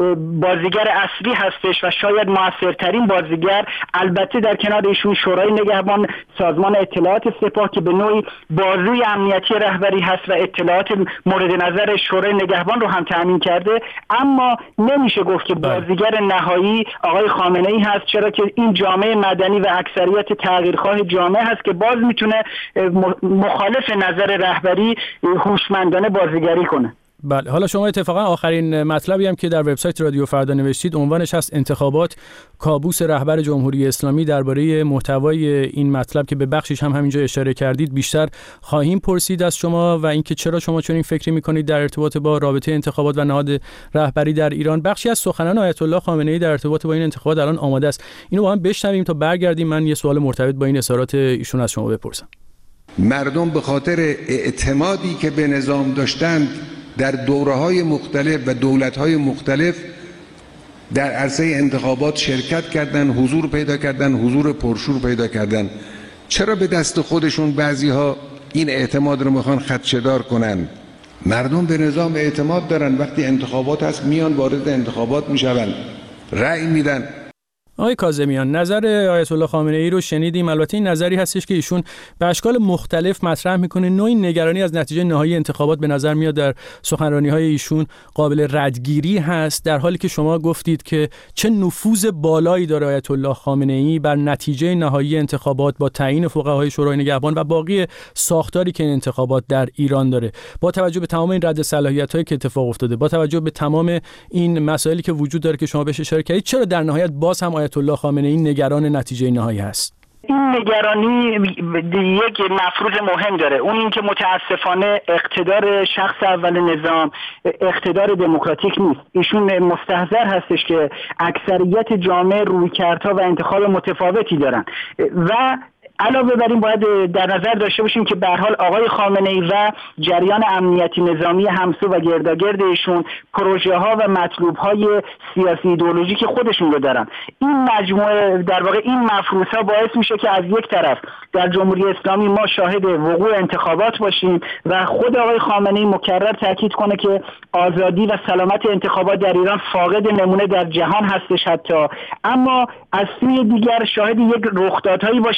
بازیگر اصلی هستش و شاید موثرترین بازیگر، البته در کنار ایشون شورای نگهبان، سازمان اطلاعات سپاه که به نوعی بازوی امنیتی رهبری هست و اطلاعات مورد نظر شورای نگهبان رو هم تامین کرده، اما نمیشه گفت که بازیگر نهایی آقای خامنه‌ای هست، چرا که این جامعه مدنی و اکثریت تغییرخواه جامعه هست که باز میتونه مخالف نظر رهبری هوشمندانه بازیگری کنه. بله، حالا شما اتفاقا آخرین مطلبی هم که در وبسایت رادیو فردا نوشتید عنوانش هست انتخابات کابوس رهبر جمهوری اسلامی. درباره محتوای این مطلب که به بخشش هم همینجا اشاره کردید بیشتر خواهیم پرسید از شما و اینکه چرا شما چنین فکری میکنید در ارتباط با رابطه انتخابات و نهاد رهبری در ایران. بخشی از سخنان آیت الله خامنه‌ای در ارتباط با این انتخابات الان آماده است، اینو با هم بشنویم تا برگردیم من یه سوال مرتبط با این اظهارات ایشون از شما بپرسم. مردم به خاطر اعتمادی که به نظام داشتند در دوره‌های مختلف و دولت‌های مختلف در عرصه انتخابات شرکت کردن، حضور پیدا کردن، حضور پرشور پیدا کردن، چرا به دست خودشون بعضی‌ها این اعتماد رو میخوان خدشه‌دار کنن؟ مردم به نظام اعتماد دارن، وقتی انتخابات هست میان وارد انتخابات میشون، رأی میدن. آقای کاظمیان، نظر آیت الله خامنه‌ای رو شنیدیم. البته این نظری هستش که ایشون به اشکال مختلف مطرح میکنه. نوعی نگرانی از نتیجه نهایی انتخابات به نظر میاد در سخنرانی‌های ایشون قابل ردگیری هست، در حالی که شما گفتید که چه نفوذ بالایی داره آیت الله خامنه‌ای بر نتیجه نهایی انتخابات با تعیین فقهای شورای نگهبان و باقی ساختاری که این انتخابات در ایران داره. با توجه به تمام این رد صلاحیت‌هایی که اتفاق افتاده، با توجه به تمام این مسائلی که وجود داره که شما بهش اشاره کردید، چرا در نهایت باز هم آیت الله خامنه‌ای نگران نتیجه نهایی هست؟ این نگرانی یک مفروض مهم داره، اون این که متاسفانه اقتدار شخص اول نظام اقتدار دموکراتیک نیست. ایشون مستحضر هستش که اکثریت جامعه رویکردها و انتخاب متفاوتی دارن و علاوه بر این باید در نظر داشته باشیم که به هر حال آقای خامنه‌ای و جریان امنیتی نظامی همسو و گرداگرد ایشون پروژه ها و مطلوب های سیاسی ایدئولوژیک خودشون رو دارن. این مجموعه در واقع این مفروض ها باعث میشه که از یک طرف در جمهوری اسلامی ما شاهد وقوع انتخابات باشیم و خود آقای خامنه‌ای مکرر تاکید کنه که آزادی و سلامت انتخابات در ایران فاقد نمونه در جهان هستش حتی، اما از سوی دیگر شاهد یک رخدادهایی باشیم مثل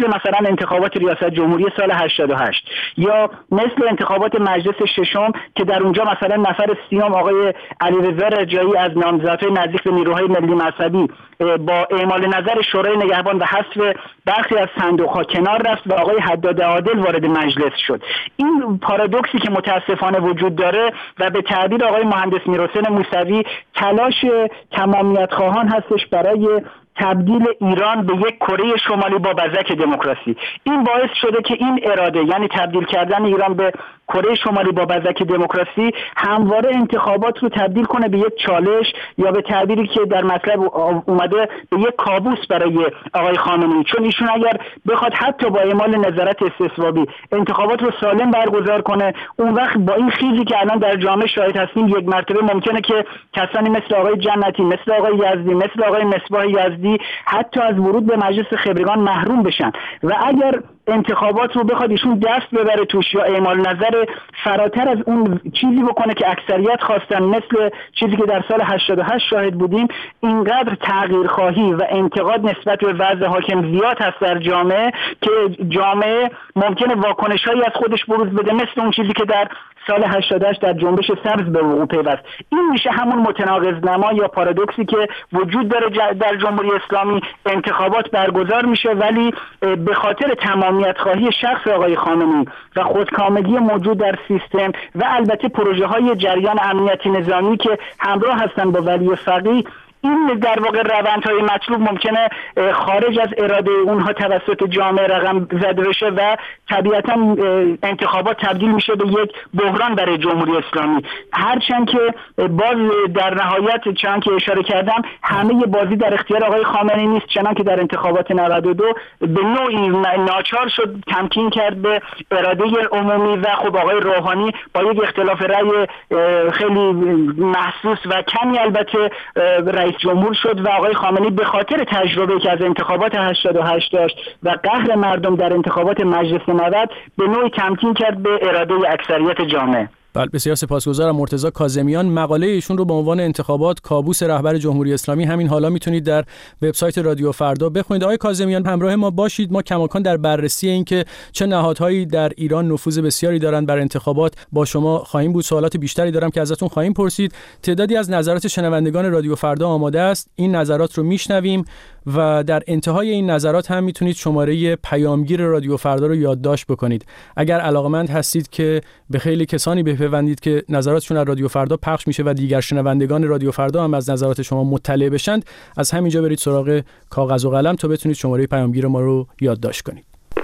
مثل مثلا انتخابات ریاست جمهوری سال هشتاد و هشت یا مثل انتخابات مجلس ششم که در اونجا مثلا نفر سیوم آقای علیرضا رجایی از نامزدهای نزدیک به نیروهای ملی مذهبی با اعمال نظر شورای نگهبان و حذف برخی از صندوق‌ها کنار رفت و آقای حداد عادل وارد مجلس شد. این پارادوکسی که متاسفانه وجود داره و به تعبیر آقای مهندس میرحسین موسوی تلاش تمامیت خواهان هستش برای تبدیل ایران به یک کره شمالی با بزک دموکراسی. این باعث شده که این اراده، یعنی تبدیل کردن ایران به کره شمالی با بزک دموکراسی، همواره انتخابات رو تبدیل کنه به یک چالش یا به تعبیری که در مطلب اومده به یک کابوس برای آقای خامنه‌ای، چون ایشون اگر بخواد حتی با اعمال نظارت استصوابی انتخابات رو سالم برگزار کنه، اون وقت با این خیزی که الان در جامعه شاهد هستیم یک مرتبه ممکنه که کسانی مثل آقای جنتی، مثل آقای یزدی، مثل آقای مصباح یزدی حتی از ورود به مجلس خبرگان محروم بشن و اگر انتخابات رو بخواد ایشون دست ببره توش یا اعمال نظر فراتر از اون چیزی بکنه که اکثریت خواستن، مثل چیزی که در سال هشتاد و هشت شاهد بودیم، اینقدر تغییر خواهی و انتقاد نسبت به وضع حاکم زیاد هست در جامعه که جامعه ممکنه واکنش‌هایی از خودش بروز بده، مثل اون چیزی که در سال هشتاد و هشت در جنبش سبز به وقوع پیوست. این میشه همون متناقض نما یا پارادوکسی که وجود داره در جمهوری اسلامی. انتخابات برگزار میشه ولی به خاطر تمامیت خواهی شخص آقای خامنه‌ای و خودکامگی موجود در سیستم و البته پروژه های جریان امنیتی نظامی که همراه هستن با ولی فقیه، این در واقع روندهای مطلوب ممکنه خارج از اراده اونها توسط جامعه رقم زده بشه و طبیعتا انتخابات تبدیل میشه به یک بحران برای جمهوری اسلامی. هرچند که باز در نهایت چنان که اشاره کردم همه بازی در اختیار آقای خامنه‌ای نیست، چنان که در انتخابات نود و دو به نوعی ناچار شد تمکین کرد به اراده عمومی و خب آقای روحانی با یک اختلاف رأی خیلی محسوس و کمی البته رئیس جمهور شد و آقای خامنه‌ای به خاطر تجربه که از انتخابات هشتاد و هشت داشت و قهر مردم در انتخابات مجلس نود به نوعی تمکین کرد به اراده اکثریت جامعه. بله، بسیار سپاسگزارم. مرتضی کاظمیان، مقاله ایشون رو به عنوان انتخابات کابوس رهبر جمهوری اسلامی همین حالا میتونید در وبسایت رادیو فردا بخونید. آقای کاظمیان همراه ما باشید. ما کماکان در بررسی این که چه نهادهایی در ایران نفوذ بسیاری دارند بر انتخابات با شما خواهیم بود. سوالات بیشتری دارم که ازتون خواهیم پرسید. تعدادی از نظرات شنوندگان رادیو فردا آماده است. این نظرات رو میشنویم و در انتهای این نظرات هم میتونید شماره پیامگیر رادیو فردا رو یادداشت بکنید. اگر علاقمند هستید که به خیلی کسانی بپیوندید که نظراتشون از رادیو فردا پخش میشه و دیگر شنوندگان رادیو فردا هم از نظرات شما مطلع بشند، از همینجا برید سراغ کاغذ و قلم تا بتونید شماره پیامگیر ما رو یادداشت کنید.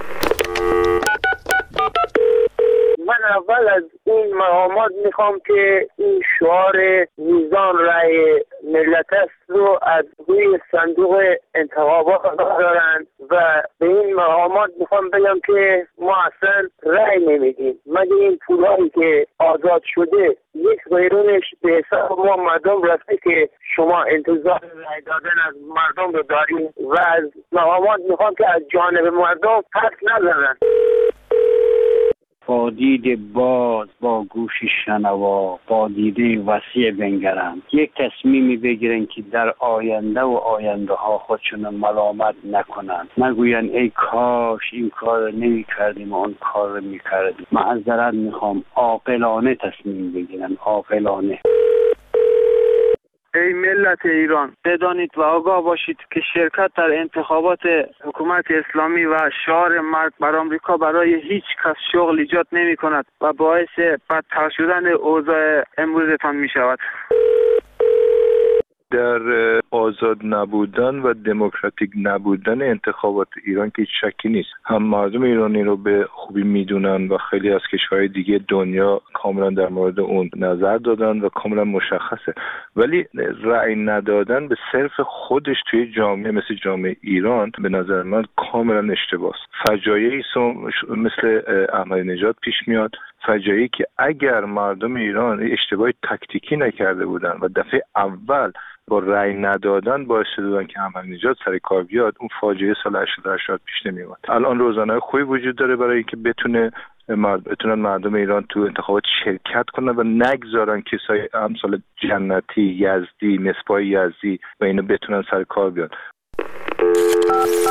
من اول از این مقامات میخوام که این شعار میزان رأی ملت است رو از روی صندوق انتخابات دارن و به این مقامات میخوام بگم که ما اصلا رأی نمیدیم مگه این پولایی که آزاد شده یک قیرونش به حساب ما مردم رفته که شما انتظار رأی دادن از مردم رو داریم و از مقامات میخوام که از جانب مردم حرف نزنن. با دید باز، با گوش شنوا، با دیده وسیع بنگرند، یک تصمیمی بگیرن که در آینده و آینده ها خودشون ملامت نکنند، نگوین ای کاش این کار نمی کردیم و اون کار رو می کردیم. معذرت میخوام، عاقلانه تصمیم بگیرن، عاقلانه. ای ملت ایران، بدانید و آگاه باشید که شرکت در انتخابات حکومت اسلامی و شعار مرگ بر آمریکا برای هیچ کس شغل ایجاد نمی کند و باعث بدتر شدن اوضاع امروزتان می شود. در آزاد نبودن و دموکراتیک نبودن انتخابات ایران که هیچ شکی نیست. هم مردم ایرانی رو به خوبی میدونن و خیلی از کشورهای دیگه دنیا کاملا در مورد اون نظر دادن و کاملا مشخصه. ولی رأی ندادن به صرف خودش توی جامعه مثل جامعه ایران به نظر من کاملا اشتباهه. فجایعی مثل احمدی نژاد پیش میاد، فجایعی که اگر مردم ایران اشتباه تاکتیکی نکرده بودن و دفعه اول با رأی ندادن باعث شدن که احمدی نژاد سر کار بیاد، اون فاجعه سال هشتاد و هشت پیش نمی اومد. الان روزنامه خوبی وجود داره برای اینکه بتونه مرد بتونن مردم ایران تو انتخابات شرکت کنن و نگذارن کسای امثال جنتی، یزدی، مصباح یزدی و اینو بتونن سر کار بیان.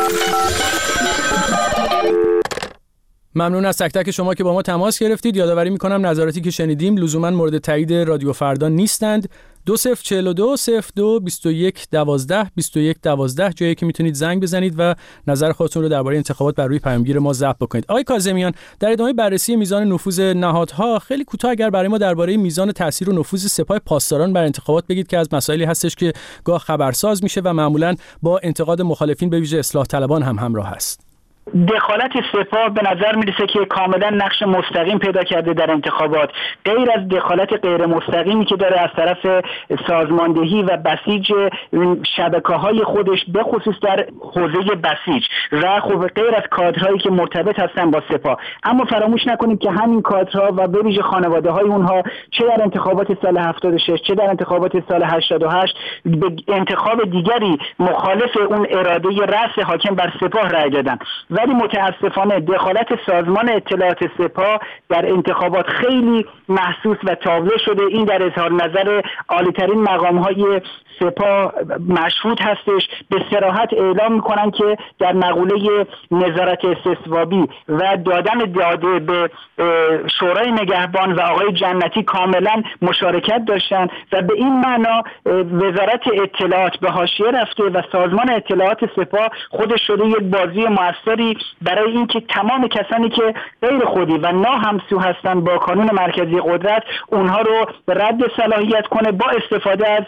ممنون از تک تک شما که با ما تماس گرفتید. یادآوری میکنم نظراتی که شنیدیم لزوما مورد تایید رادیو فردا نیستند. دو صفر چهل دو صفر دو بیست و یک دوازده بیست و یک دوازده جایی که میتونید زنگ بزنید و نظر خودتون رو درباره انتخابات بر روی پیامگیر ما ضبط بکنید. آقای کاظمیان، در ادامه بررسی میزان نفوذ نهادها، خیلی کوتاه اگر برای ما درباره میزان تاثیر و نفوذ سپاه پاسداران بر انتخابات بگید که از مسائلی هستش که گاه خبرساز میشه و معمولاً با انتقاد مخالفین به ویژه اصلاح طلبان هم همراه است. دخالت سپاه به نظر میرسه که کاملا نقش مستقیم پیدا کرده در انتخابات، غیر از دخالت غیر مستقیمی که داره از طرف سازماندهی و بسیج شبکه‌های خودش به خصوص در حوزه بسیج و خب غیر از کادرهایی که مرتبط هستن با سپاه. اما فراموش نکنید که همین کادرها و به ویژه خانواده‌های اونها چه در انتخابات سال هفتاد و شش چه در انتخابات سال هشتاد و هشت به انتخاب دیگری مخالف اون اراده رأس حاکم بر سپاه رأی دادن. ولی متاسفانه دخالت سازمان اطلاعات سپاه در انتخابات خیلی محسوس و تابلو شده. این در اظهار نظر عالی‌ترین مقام‌های سپاه مشهود هستش. به صراحت اعلام میکنن که در مقوله نظارت استصوابی و دادن داده به شورای نگهبان و آقای جنتی کاملا مشارکت داشتن و به این معنا وزارت اطلاعات به حاشیه رفته و سازمان اطلاعات سپاه خودش شده یک بازی موثری برای اینکه تمام کسانی که غیر خودی و ناهمسو هستن با کانون مرکزی قدرت اونها رو رد صلاحیت کنه با استفاده از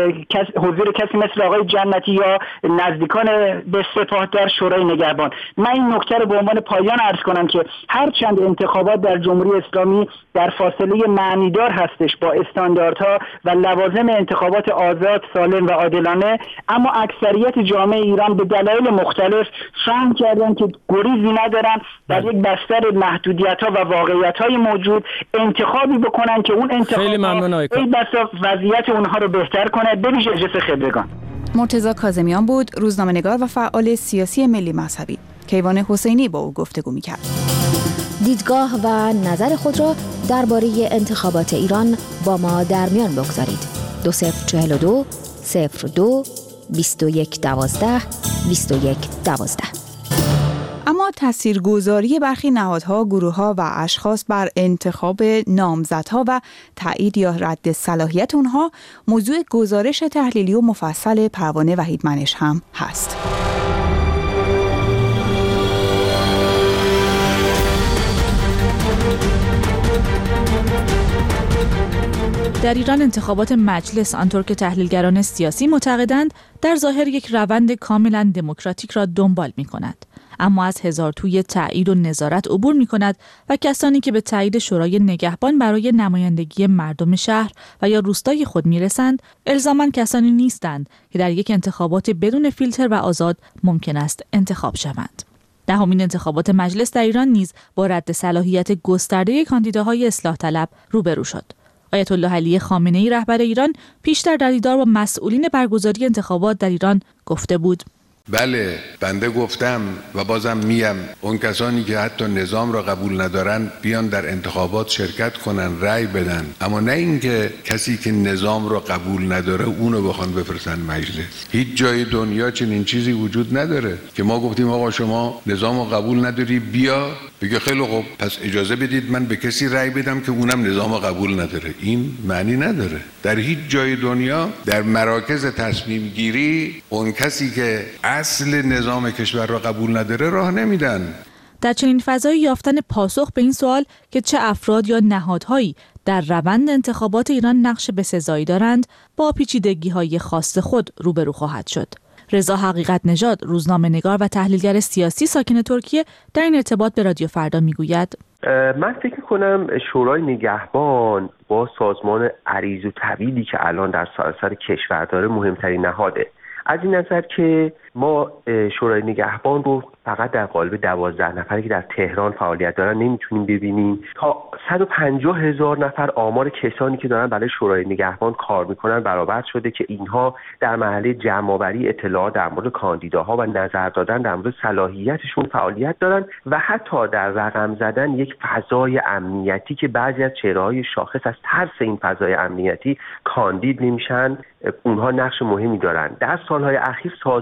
حضور کسی مثل آقای جنتی یا نزدیکان به سپاه در شورای نگهبان. من این نکته رو به عنوان پایان عرض کنم که هرچند انتخابات در جمهوری اسلامی در فاصله معنیدار هستش با استانداردها و لوازم انتخابات آزاد، سالم و عادلانه، اما اکثریت جامعه ایران به دلایل مختلف فهم کردن که گریزی ندارن در یک بستر محدودیت‌ها و واقعیت‌های موجود انتخابی بکنن که اون انتخاب خیلی ممنون آقای این بسا وضعیت اونها رو بهتر کنه به ویژه اجلس خبرگان. مرتضی کاظمیان بود، روزنامه‌نگار و فعال سیاسی ملی مذهبی. کیوان حسینی با او گفتگو می‌کرد. دیدگاه و نظر خود را درباره انتخابات ایران با ما در میان بگذارید. دو صفر چهل و دو صفر دو بیست و یک دوازده بیست و یک دوازده. اما تاثیرگذاری برخی نهادها، گروه‌ها و اشخاص بر انتخاب نامزدها و تایید یا رد صلاحیت اونها موضوع گزارش تحلیلی و مفصل پروانه وحید منش هم هست. در ایران انتخابات مجلس آنطور که تحلیلگران سیاسی معتقدند در ظاهر یک روند کاملا دموکراتیک را دنبال می‌کند، اما از هزار توی تایید و نظارت عبور می‌کند و کسانی که به تایید شورای نگهبان برای نمایندگی مردم شهر و یا روستای خود می‌رسند الزاماً کسانی نیستند که در یک انتخابات بدون فیلتر و آزاد ممکن است انتخاب شوند. دهمین انتخابات مجلس در ایران نیز با رد صلاحیت گسترده کاندیداهای اصلاح طلب روبرو شد. آیت الله علی خامنه‌ای رهبر ایران پیشتر در دیدار با مسئولین برگزاری انتخابات در ایران گفته بود: بله، بنده گفتم و بازم میم اون کسانی که حتی نظام را قبول ندارن بیان در انتخابات شرکت کنن، رأی بدن، اما نه اینکه کسی که نظام را قبول نداره اونو بخوان بفرستن مجلس. هیچ جای دنیا چنین چیزی وجود نداره که ما گفتیم آقا شما نظام را قبول نداری بیا، بگه خیلی خوب پس اجازه بدید من به کسی رأی بدم که اونم نظام را قبول نداره. این معنی نداره. در هیچ جای دنیا در مراکز تصمیم گیری اون کسی که اصل نظام کشور را قبول نداره راه نمیدن. در چنین فضایی یافتن پاسخ به این سوال که چه افراد یا نهادهایی در روند انتخابات ایران نقش بسزایی دارند با پیچیدگی‌های خاص خود روبرو خواهد شد. رضا حقیقت نژاد، روزنامه‌نگار و تحلیلگر سیاسی ساکن ترکیه، در این ارتباط به رادیو فردا میگوید: من فکر می‌کنم شورای نگهبان با سازمان عریض و طویلی که الان در سراسر کشور داره مهمترین نهاده. از این نظر که ما شورای نگهبان رو فقط در قالب دوازده نفری که در تهران فعالیت دارن نمیتونیم ببینیم. تا صد و پنجاه هزار نفر آمار کسانی که دارن برای شورای نگهبان کار میکنن برآورد شده که اینها در مرحله جمع‌آوری اطلاعات در مورد کاندیداها و نظر دادن در مورد صلاحیتشون فعالیت دارن و حتی در رقم زدن یک فضای امنیتی که بعضی از چهره‌های شاخص از ترس این فضای امنیتی کاندید نمیشن، اونها نقش مهمی دارن. در سالهای اخیر سازمان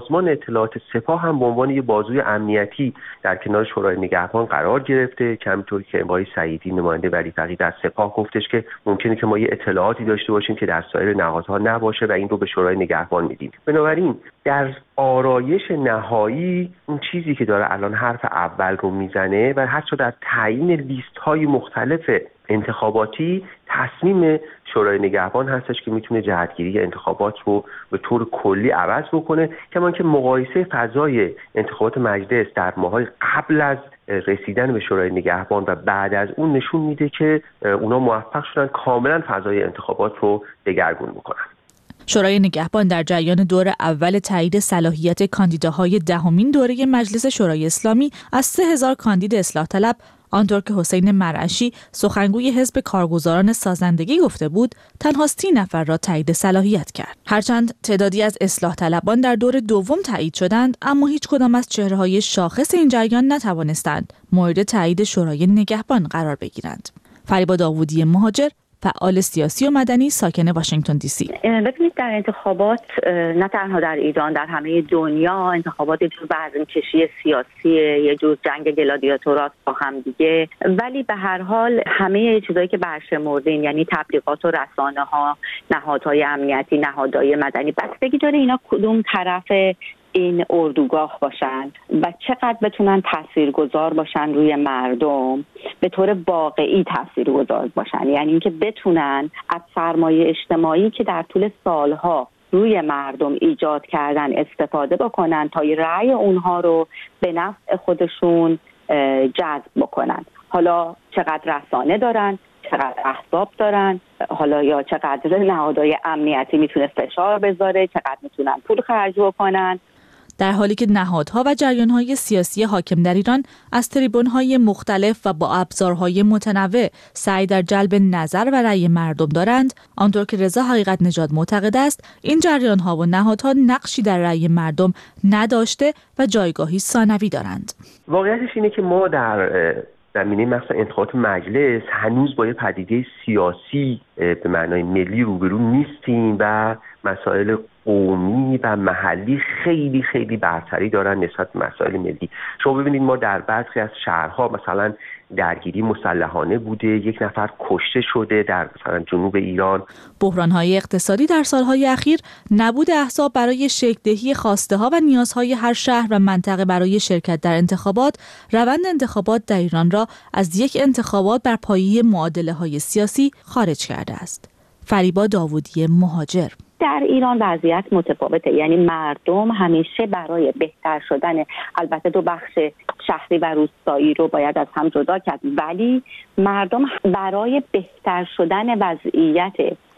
اطلاعات سپاه هم به عنوان یه بازوی امنیتی در کنار شورای نگهبان قرار گرفته که همینطور که آقای سعیدی نماینده ولی فقیه از سپاه گفتش که ممکنه که ما یه اطلاعاتی داشته باشیم که در سایر نهادها نباشه و این رو به شورای نگهبان میدیم. بنابراین در آرایش نهایی اون چیزی که داره الان حرف اول رو میزنه و حتی در تعیین لیست های مختلف انتخاباتی تصمیم شورای نگهبان هستش که میتونه جهتگیری انتخابات رو به طور کلی عوض بکنه، کما که مقایسه فضای انتخابات مجلس در ماهای قبل از رسیدن به شورای نگهبان و بعد از اون نشون میده که اونا موفق شدن کاملا فضای انتخابات رو دگرگون بکنن. شورای نگهبان در جریان دور اول تایید صلاحیت کاندیداهای دهمین دوره مجلس شورای اسلامی از سه هزار کاندید اصلاح طلب، آنطور که حسین مرعشی سخنگوی حزب کارگزاران سازندگی گفته بود، تنها سی نفر را تایید صلاحیت کرد. هرچند تعدادی از اصلاح طلبان در دور دوم تایید شدند، اما هیچ کدام از چهره‌های شاخص این جریان نتوانستند مورد تایید شورای نگهبان قرار بگیرند. فریبا داوودی مهاجر، فعال سیاسی و مدنی ساکن واشنگتن دی سی. ببینید در انتخابات نه تنها در ایران، در همه دنیا انتخابات یه جور وزنکشی سیاسیه، یه جور جنگ گلادیاتورات با هم دیگه، ولی به هر حال همه چیزایی که برشمردیم، یعنی تبلیغات و رسانه ها، نهادهای امنیتی، نهادهای مدنی، بستگی داره اینا کدوم طرف این اردوگاه باشن و چقدر بتونن تاثیرگذار باشن روی مردم، به طور واقعی تاثیرگذار باشن، یعنی اینکه بتونن از سرمایه اجتماعی که در طول سالها روی مردم ایجاد کردن استفاده بکنن تا رأی اونها رو به نفع خودشون جذب بکنن. حالا چقدر رسانه دارن، چقدر احزاب دارن، حالا یا چقدر نهادهای امنیتی میتونه فشار بذاره، چقدر میتونن پول خرج بکنن. در حالی که نهادها و جریانهای سیاسی حاکم در ایران از تریبونهای مختلف و با ابزارهای متنوع سعی در جلب نظر و رأی مردم دارند، آنطور که رضا حقیقت نژاد معتقد است این جریانها و نهادها نقشی در رأی مردم نداشته و جایگاهی ثانوی دارند. واقعیتش اینه که ما در زمینه مثلا انتخابات مجلس هنوز با یه پدیده سیاسی به معنای ملی روبرو نیستیم و مسائل قومی و محلی خیلی خیلی برتری دارن نسبت به مسائل ملی. شما ببینید ما در برخی از شهرها مثلا درگیری مسلحانه بوده، یک نفر کشته شده در مثلا جنوب ایران. بحران‌های اقتصادی در سالهای اخیر، نبود احزاب برای شکل‌دهی خواسته‌ها و نیازهای هر شهر و منطقه برای شرکت در انتخابات، روند انتخابات در ایران را از یک انتخابات بر پایه معادله‌های سیاسی خارج کرده است. فریبا داوودی مهاجر. در ایران وضعیت متفاوته، یعنی مردم همیشه برای بهتر شدن، البته دو بخش شهری و روستایی رو باید از هم جدا کرد، ولی مردم برای بهتر شدن وضعیت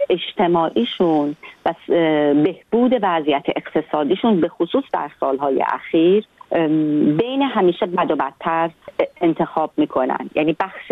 اجتماعیشون و بهبود وضعیت اقتصادیشون به خصوص در سالهای اخیر بین همیشه بد و بدتر انتخاب میکنن. یعنی بخش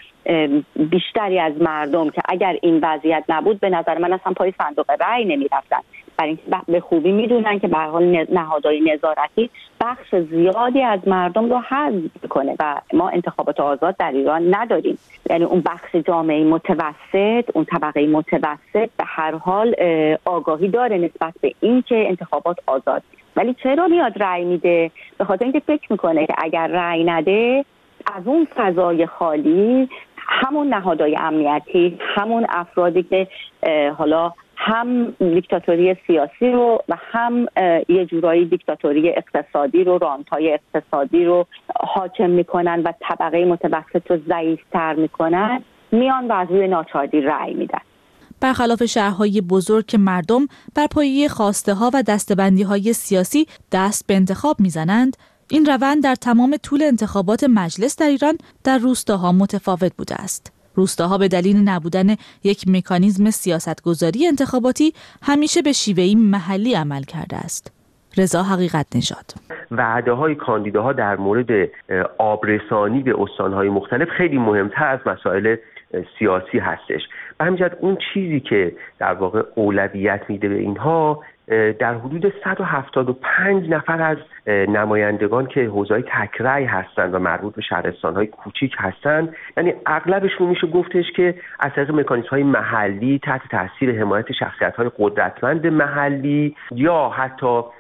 بیشتری از مردم که اگر این وضعیت نبود به نظر من اصلا پای صندوق رأی نمیرفتن، برای اینکه به خوبی میدونن که به هر حال نهادهای نظارتی بخش زیادی از مردم رو حذف میکنه و ما انتخابات آزاد در ایران نداریم. یعنی اون بخش جامعه متوسط، اون طبقه متوسط به هر حال آگاهی داره نسبت به این که انتخابات آزاد، ولی چرا میاد رأی میده؟ به خاطر اینکه فکر میکنه که اگر رأی نده از اون فضای خالی همون نهادهای امنیتی، همون افرادی که حالا هم دیکتاتوری سیاسی رو و هم یه جورایی دیکتاتوری اقتصادی رو، رانت‌های اقتصادی رو حاکم میکنن و طبقه متوسط رو ضعیف‌تر میکنن، میان و از روی ناچاری رأی میدن. برخلاف شهرهای بزرگ که مردم بر پایه خواسته‌ها و دسته‌بندی‌های سیاسی دست به انتخاب میزنند، این روند در تمام طول انتخابات مجلس در ایران در روستاها متفاوت بوده است. روستاها به دلیل نبودن یک مکانیزم سیاستگذاری انتخاباتی همیشه به شیوهی محلی عمل کرده است. رضا حقیقت نژاد. وعده های کاندیداها در مورد آبرسانی به استانهای مختلف خیلی مهمتر از مسائل سیاسی هستش. به همین جهت اون چیزی که در واقع اولویت میده به اینها در حدود صد و هفتاد و پنج نفر از نمایندگان که حوزه‌های تکرای هستند و مربوط به شهرستان‌های کوچیک هستند، یعنی اغلبشون میشه گفتش که از طریق مکانیزم‌های محلی تحت تاثیر حمایت شخصیت‌های قدرتمند محلی یا حتی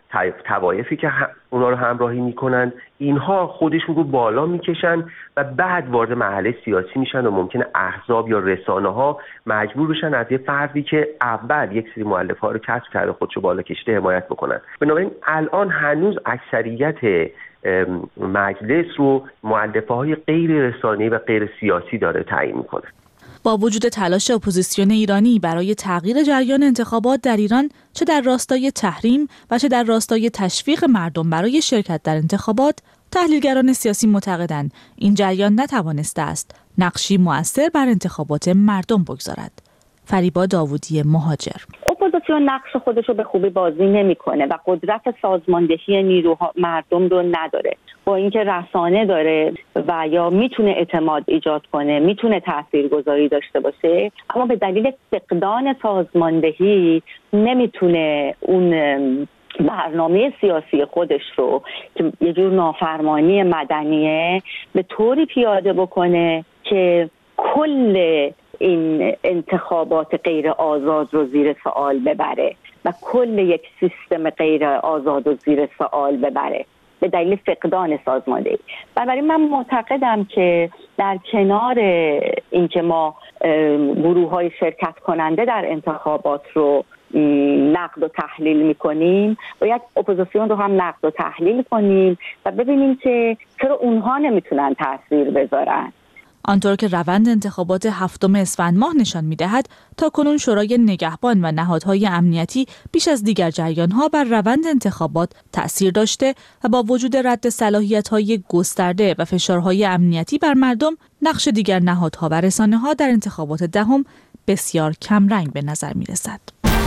توایفی که اونا رو همراهی میکنن اینها خودشون رو بالا میکشن و بعد وارد مرحله سیاسی میشن و ممکنه احزاب یا رسانه ها مجبور بشن از یه فردی که اول یک سری مؤلفه ها رو کسب کرده خودشو بالا کشیده حمایت بکنن. بنابراین الان هنوز اکثریت مجلس رو مؤلفه های غیر رسانه‌ای و غیر سیاسی داره تعیین میکنه. با وجود تلاش اپوزیسیون ایرانی برای تغییر جریان انتخابات در ایران، چه در راستای تحریم و چه در راستای تشویق مردم برای شرکت در انتخابات، تحلیلگران سیاسی معتقدند این جریان نتوانسته است نقشی مؤثر بر انتخابات مردم بگذارد. فریبا داوودی مهاجر: اپوزیسیون نقش خودش رو به خوبی بازی نمیکنه و قدرت سازماندهی نیروها مردم رو نداره. با اینکه رسانه داره و یا میتونه اعتماد ایجاد کنه، میتونه تاثیرگذاری داشته باشه، اما به دلیل فقدان سازماندهی نمیتونه اون برنامه سیاسی خودش رو که یه جور نافرمانی مدنیه به طوری پیاده بکنه که کل این انتخابات غیر آزاد رو زیر سوال ببره و کل یک سیستم غیر آزاد رو زیر سوال ببره به دلیل فقدان سازماندهی. بنابراین من معتقدم که در کنار اینکه ما گروه‌های شرکت کننده در انتخابات رو نقد و تحلیل میکنیم، باید اپوزیسیون رو هم نقد و تحلیل کنیم و ببینیم که چرا اونها نمیتونن تاثیر بذارن. آنطور که روند انتخابات هفتم اسفند ماه نشان می‌دهد، تاکنون شورای نگهبان و نهادهای امنیتی بیش از دیگر جریان‌ها بر روند انتخابات تأثیر داشته و با وجود رد صلاحیت‌های گسترده و فشارهای امنیتی بر مردم، نقش دیگر نهادها و رسانه‌ها در انتخابات دهم بسیار کمرنگ به نظر می‌رسد.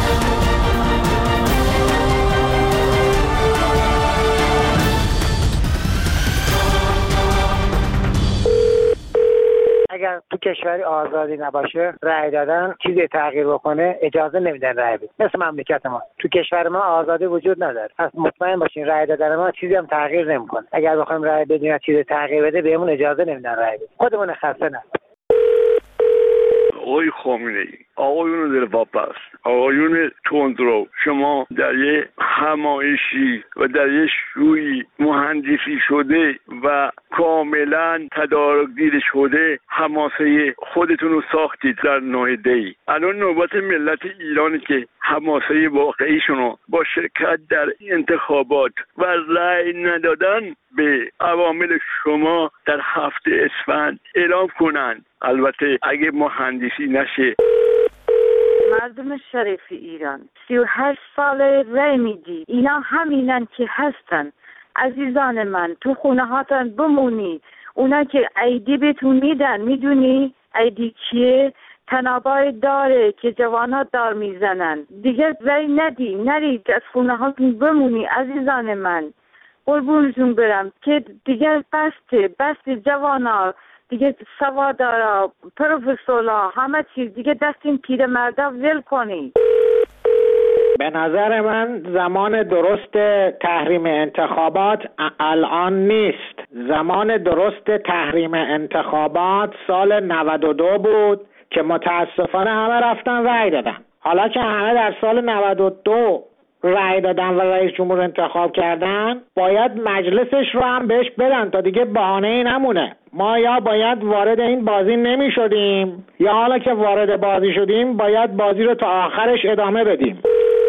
اگر تو کشوری آزادی نباشه، رأی دادن چیزی تغییر بکنه اجازه نمیدن رأی بدن. مثل مملکت ما، تو کشور ما آزادی وجود نداره. پس مطمئن باشین رأی دادن ما چیزی هم تغییر نمیکنه. اگر بخوایم رأی بدیم چیزی تغییر بده، بهمون اجازه نمیدن رأی بدیم. خودمون خسته نه. آقای خامنه‌ای، آقایون دلواپس، آقایون تندرو، شما در یه همایشی و در یه شوی مهندسی شده و کاملا تدارک‌گیر شده حماسه خودتون رو ساختید در ناحیه‌ای. الان نوبت ملت ایرانی که حماسه واقعیشون رو با شرکت در انتخابات و رأی ندادن به عوامل شما در هفته اسفند اعلام کنن. البته اگه مهندسی نشه. مردم شریف ایران سی و هشت ساله رای میدی، اینا همینن که هستن. عزیزان من، تو خونه هاتون بمونی. اونا که ایدی بهتون میدن، میدونی ایدی کیه؟ تنابای داره که جوانا دار میزنن. دیگه رای ندی، نرید از خونه هاتون بمونی. عزیزان من، قربونتون برم که دیگه بسته بسته جوانا دیگه، سوادارا، پروفسورا، همه چیز دیگه دست این پیر مردا ول کنی. به نظر من زمان درست تحریم انتخابات الان نیست. زمان درست تحریم انتخابات سال نود و دو بود که متاسفانه همه رفتن رأی دادن. حالا که همه در سال نود و دو رأی دادن و رئیس جمهور انتخاب کردن، باید مجلسش رو هم بهش بدن تا دیگه بهانه‌ای نمونه. ما یا باید وارد این بازی نمی شدیم، یا حالا که وارد بازی شدیم باید بازی رو تا آخرش ادامه بدیم.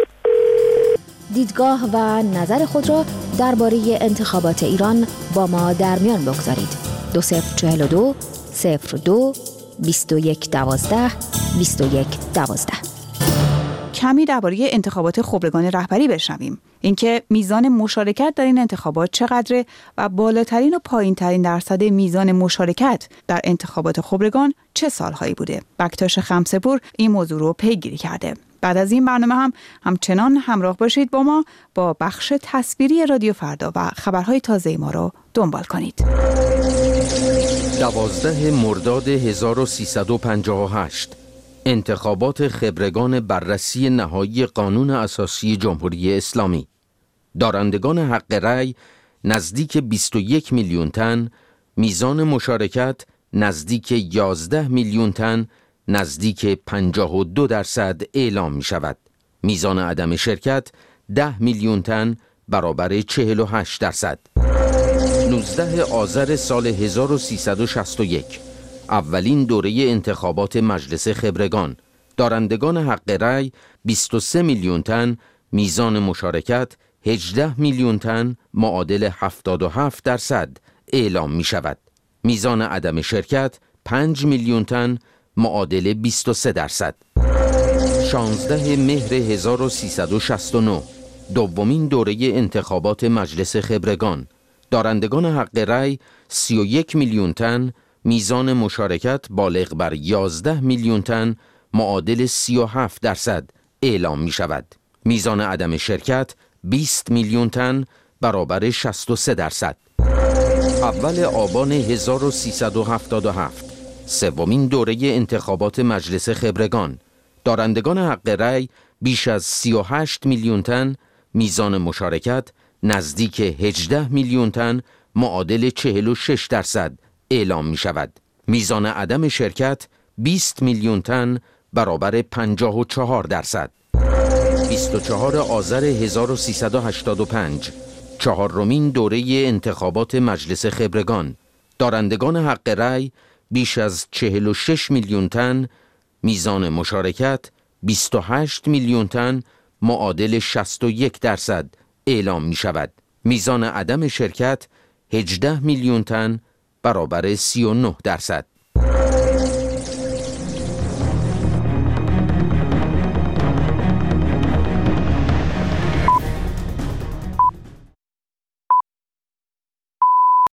دیدگاه و نظر خود را درباره انتخابات ایران با ما در میان بگذارید. دو صفر چهل و دو صفر دو بیست و یک دوازده بیست و یک دوازده. کمی درباره انتخابات خبرگان رهبری بشنویم. اینکه میزان مشارکت در این انتخابات چقدره و بالاترین و پایینترین درصد میزان مشارکت در انتخابات خبرگان چه سالهایی بوده. بکتاش خمسه‌پور این موضوع رو پیگیری کرده. بعد از این برنامه هم همچنان همراه باشید با ما با بخش تصویری رادیو فردا و خبرهای تازه ما رو دنبال کنید. دوازده مرداد هزار و سیصد و پنجاه و هشت انتخابات خبرگان بررسی نهایی قانون اساسی جمهوری اسلامی. دارندگان حق رأی نزدیک بیست و یک میلیون تن، میزان مشارکت نزدیک یازده میلیون تن، نزدیک پنجاه و دو درصد اعلام می شود. میزان عدم شرکت ده میلیون تن، برابر چهل و هشت درصد. نوزده آذر سال هزار و سیصد و شصت و یک، اولین دوره انتخابات مجلس خبرگان. دارندگان حق رأی بیست و سه میلیون تن، میزان مشارکت هجده میلیون تن معادل هفتاد و هفت درصد اعلام می شود. میزان عدم شرکت پنج میلیون تن معادل بیست و سه درصد. شانزده مهر هزار و سیصد و شصت و نه، دومین دوره انتخابات مجلس خبرگان. دارندگان حق رأی سی و یک میلیون تن، میزان مشارکت بالغ بر یازده میلیون تن معادل سی و هفت درصد اعلام می شود. میزان عدم شرکت بیست میلیون تن برابر شصت و سه درصد. اول آبان هزار و سیصد و هفتاد و هفت، سومین دوره انتخابات مجلس خبرگان. دارندگان حق رأی بیش از سی و هشت میلیون تن، میزان مشارکت نزدیک هجده میلیون تن معادل چهل و شش درصد اعلام می شود. میزان عدم شرکت بیست میلیون تن برابر پنجاه و چهار درصد. بیست و چهارم آذر هزار و سیصد و هشتاد و پنج، چهارمین دوره انتخابات مجلس خبرگان. دارندگان حق رأی بیش از چهل و شش میلیون تن، میزان مشارکت بیست و هشت میلیون تن معادل شصت و یک درصد اعلام می شود. میزان عدم شرکت هجده میلیون تن برابر سی و نه درصد.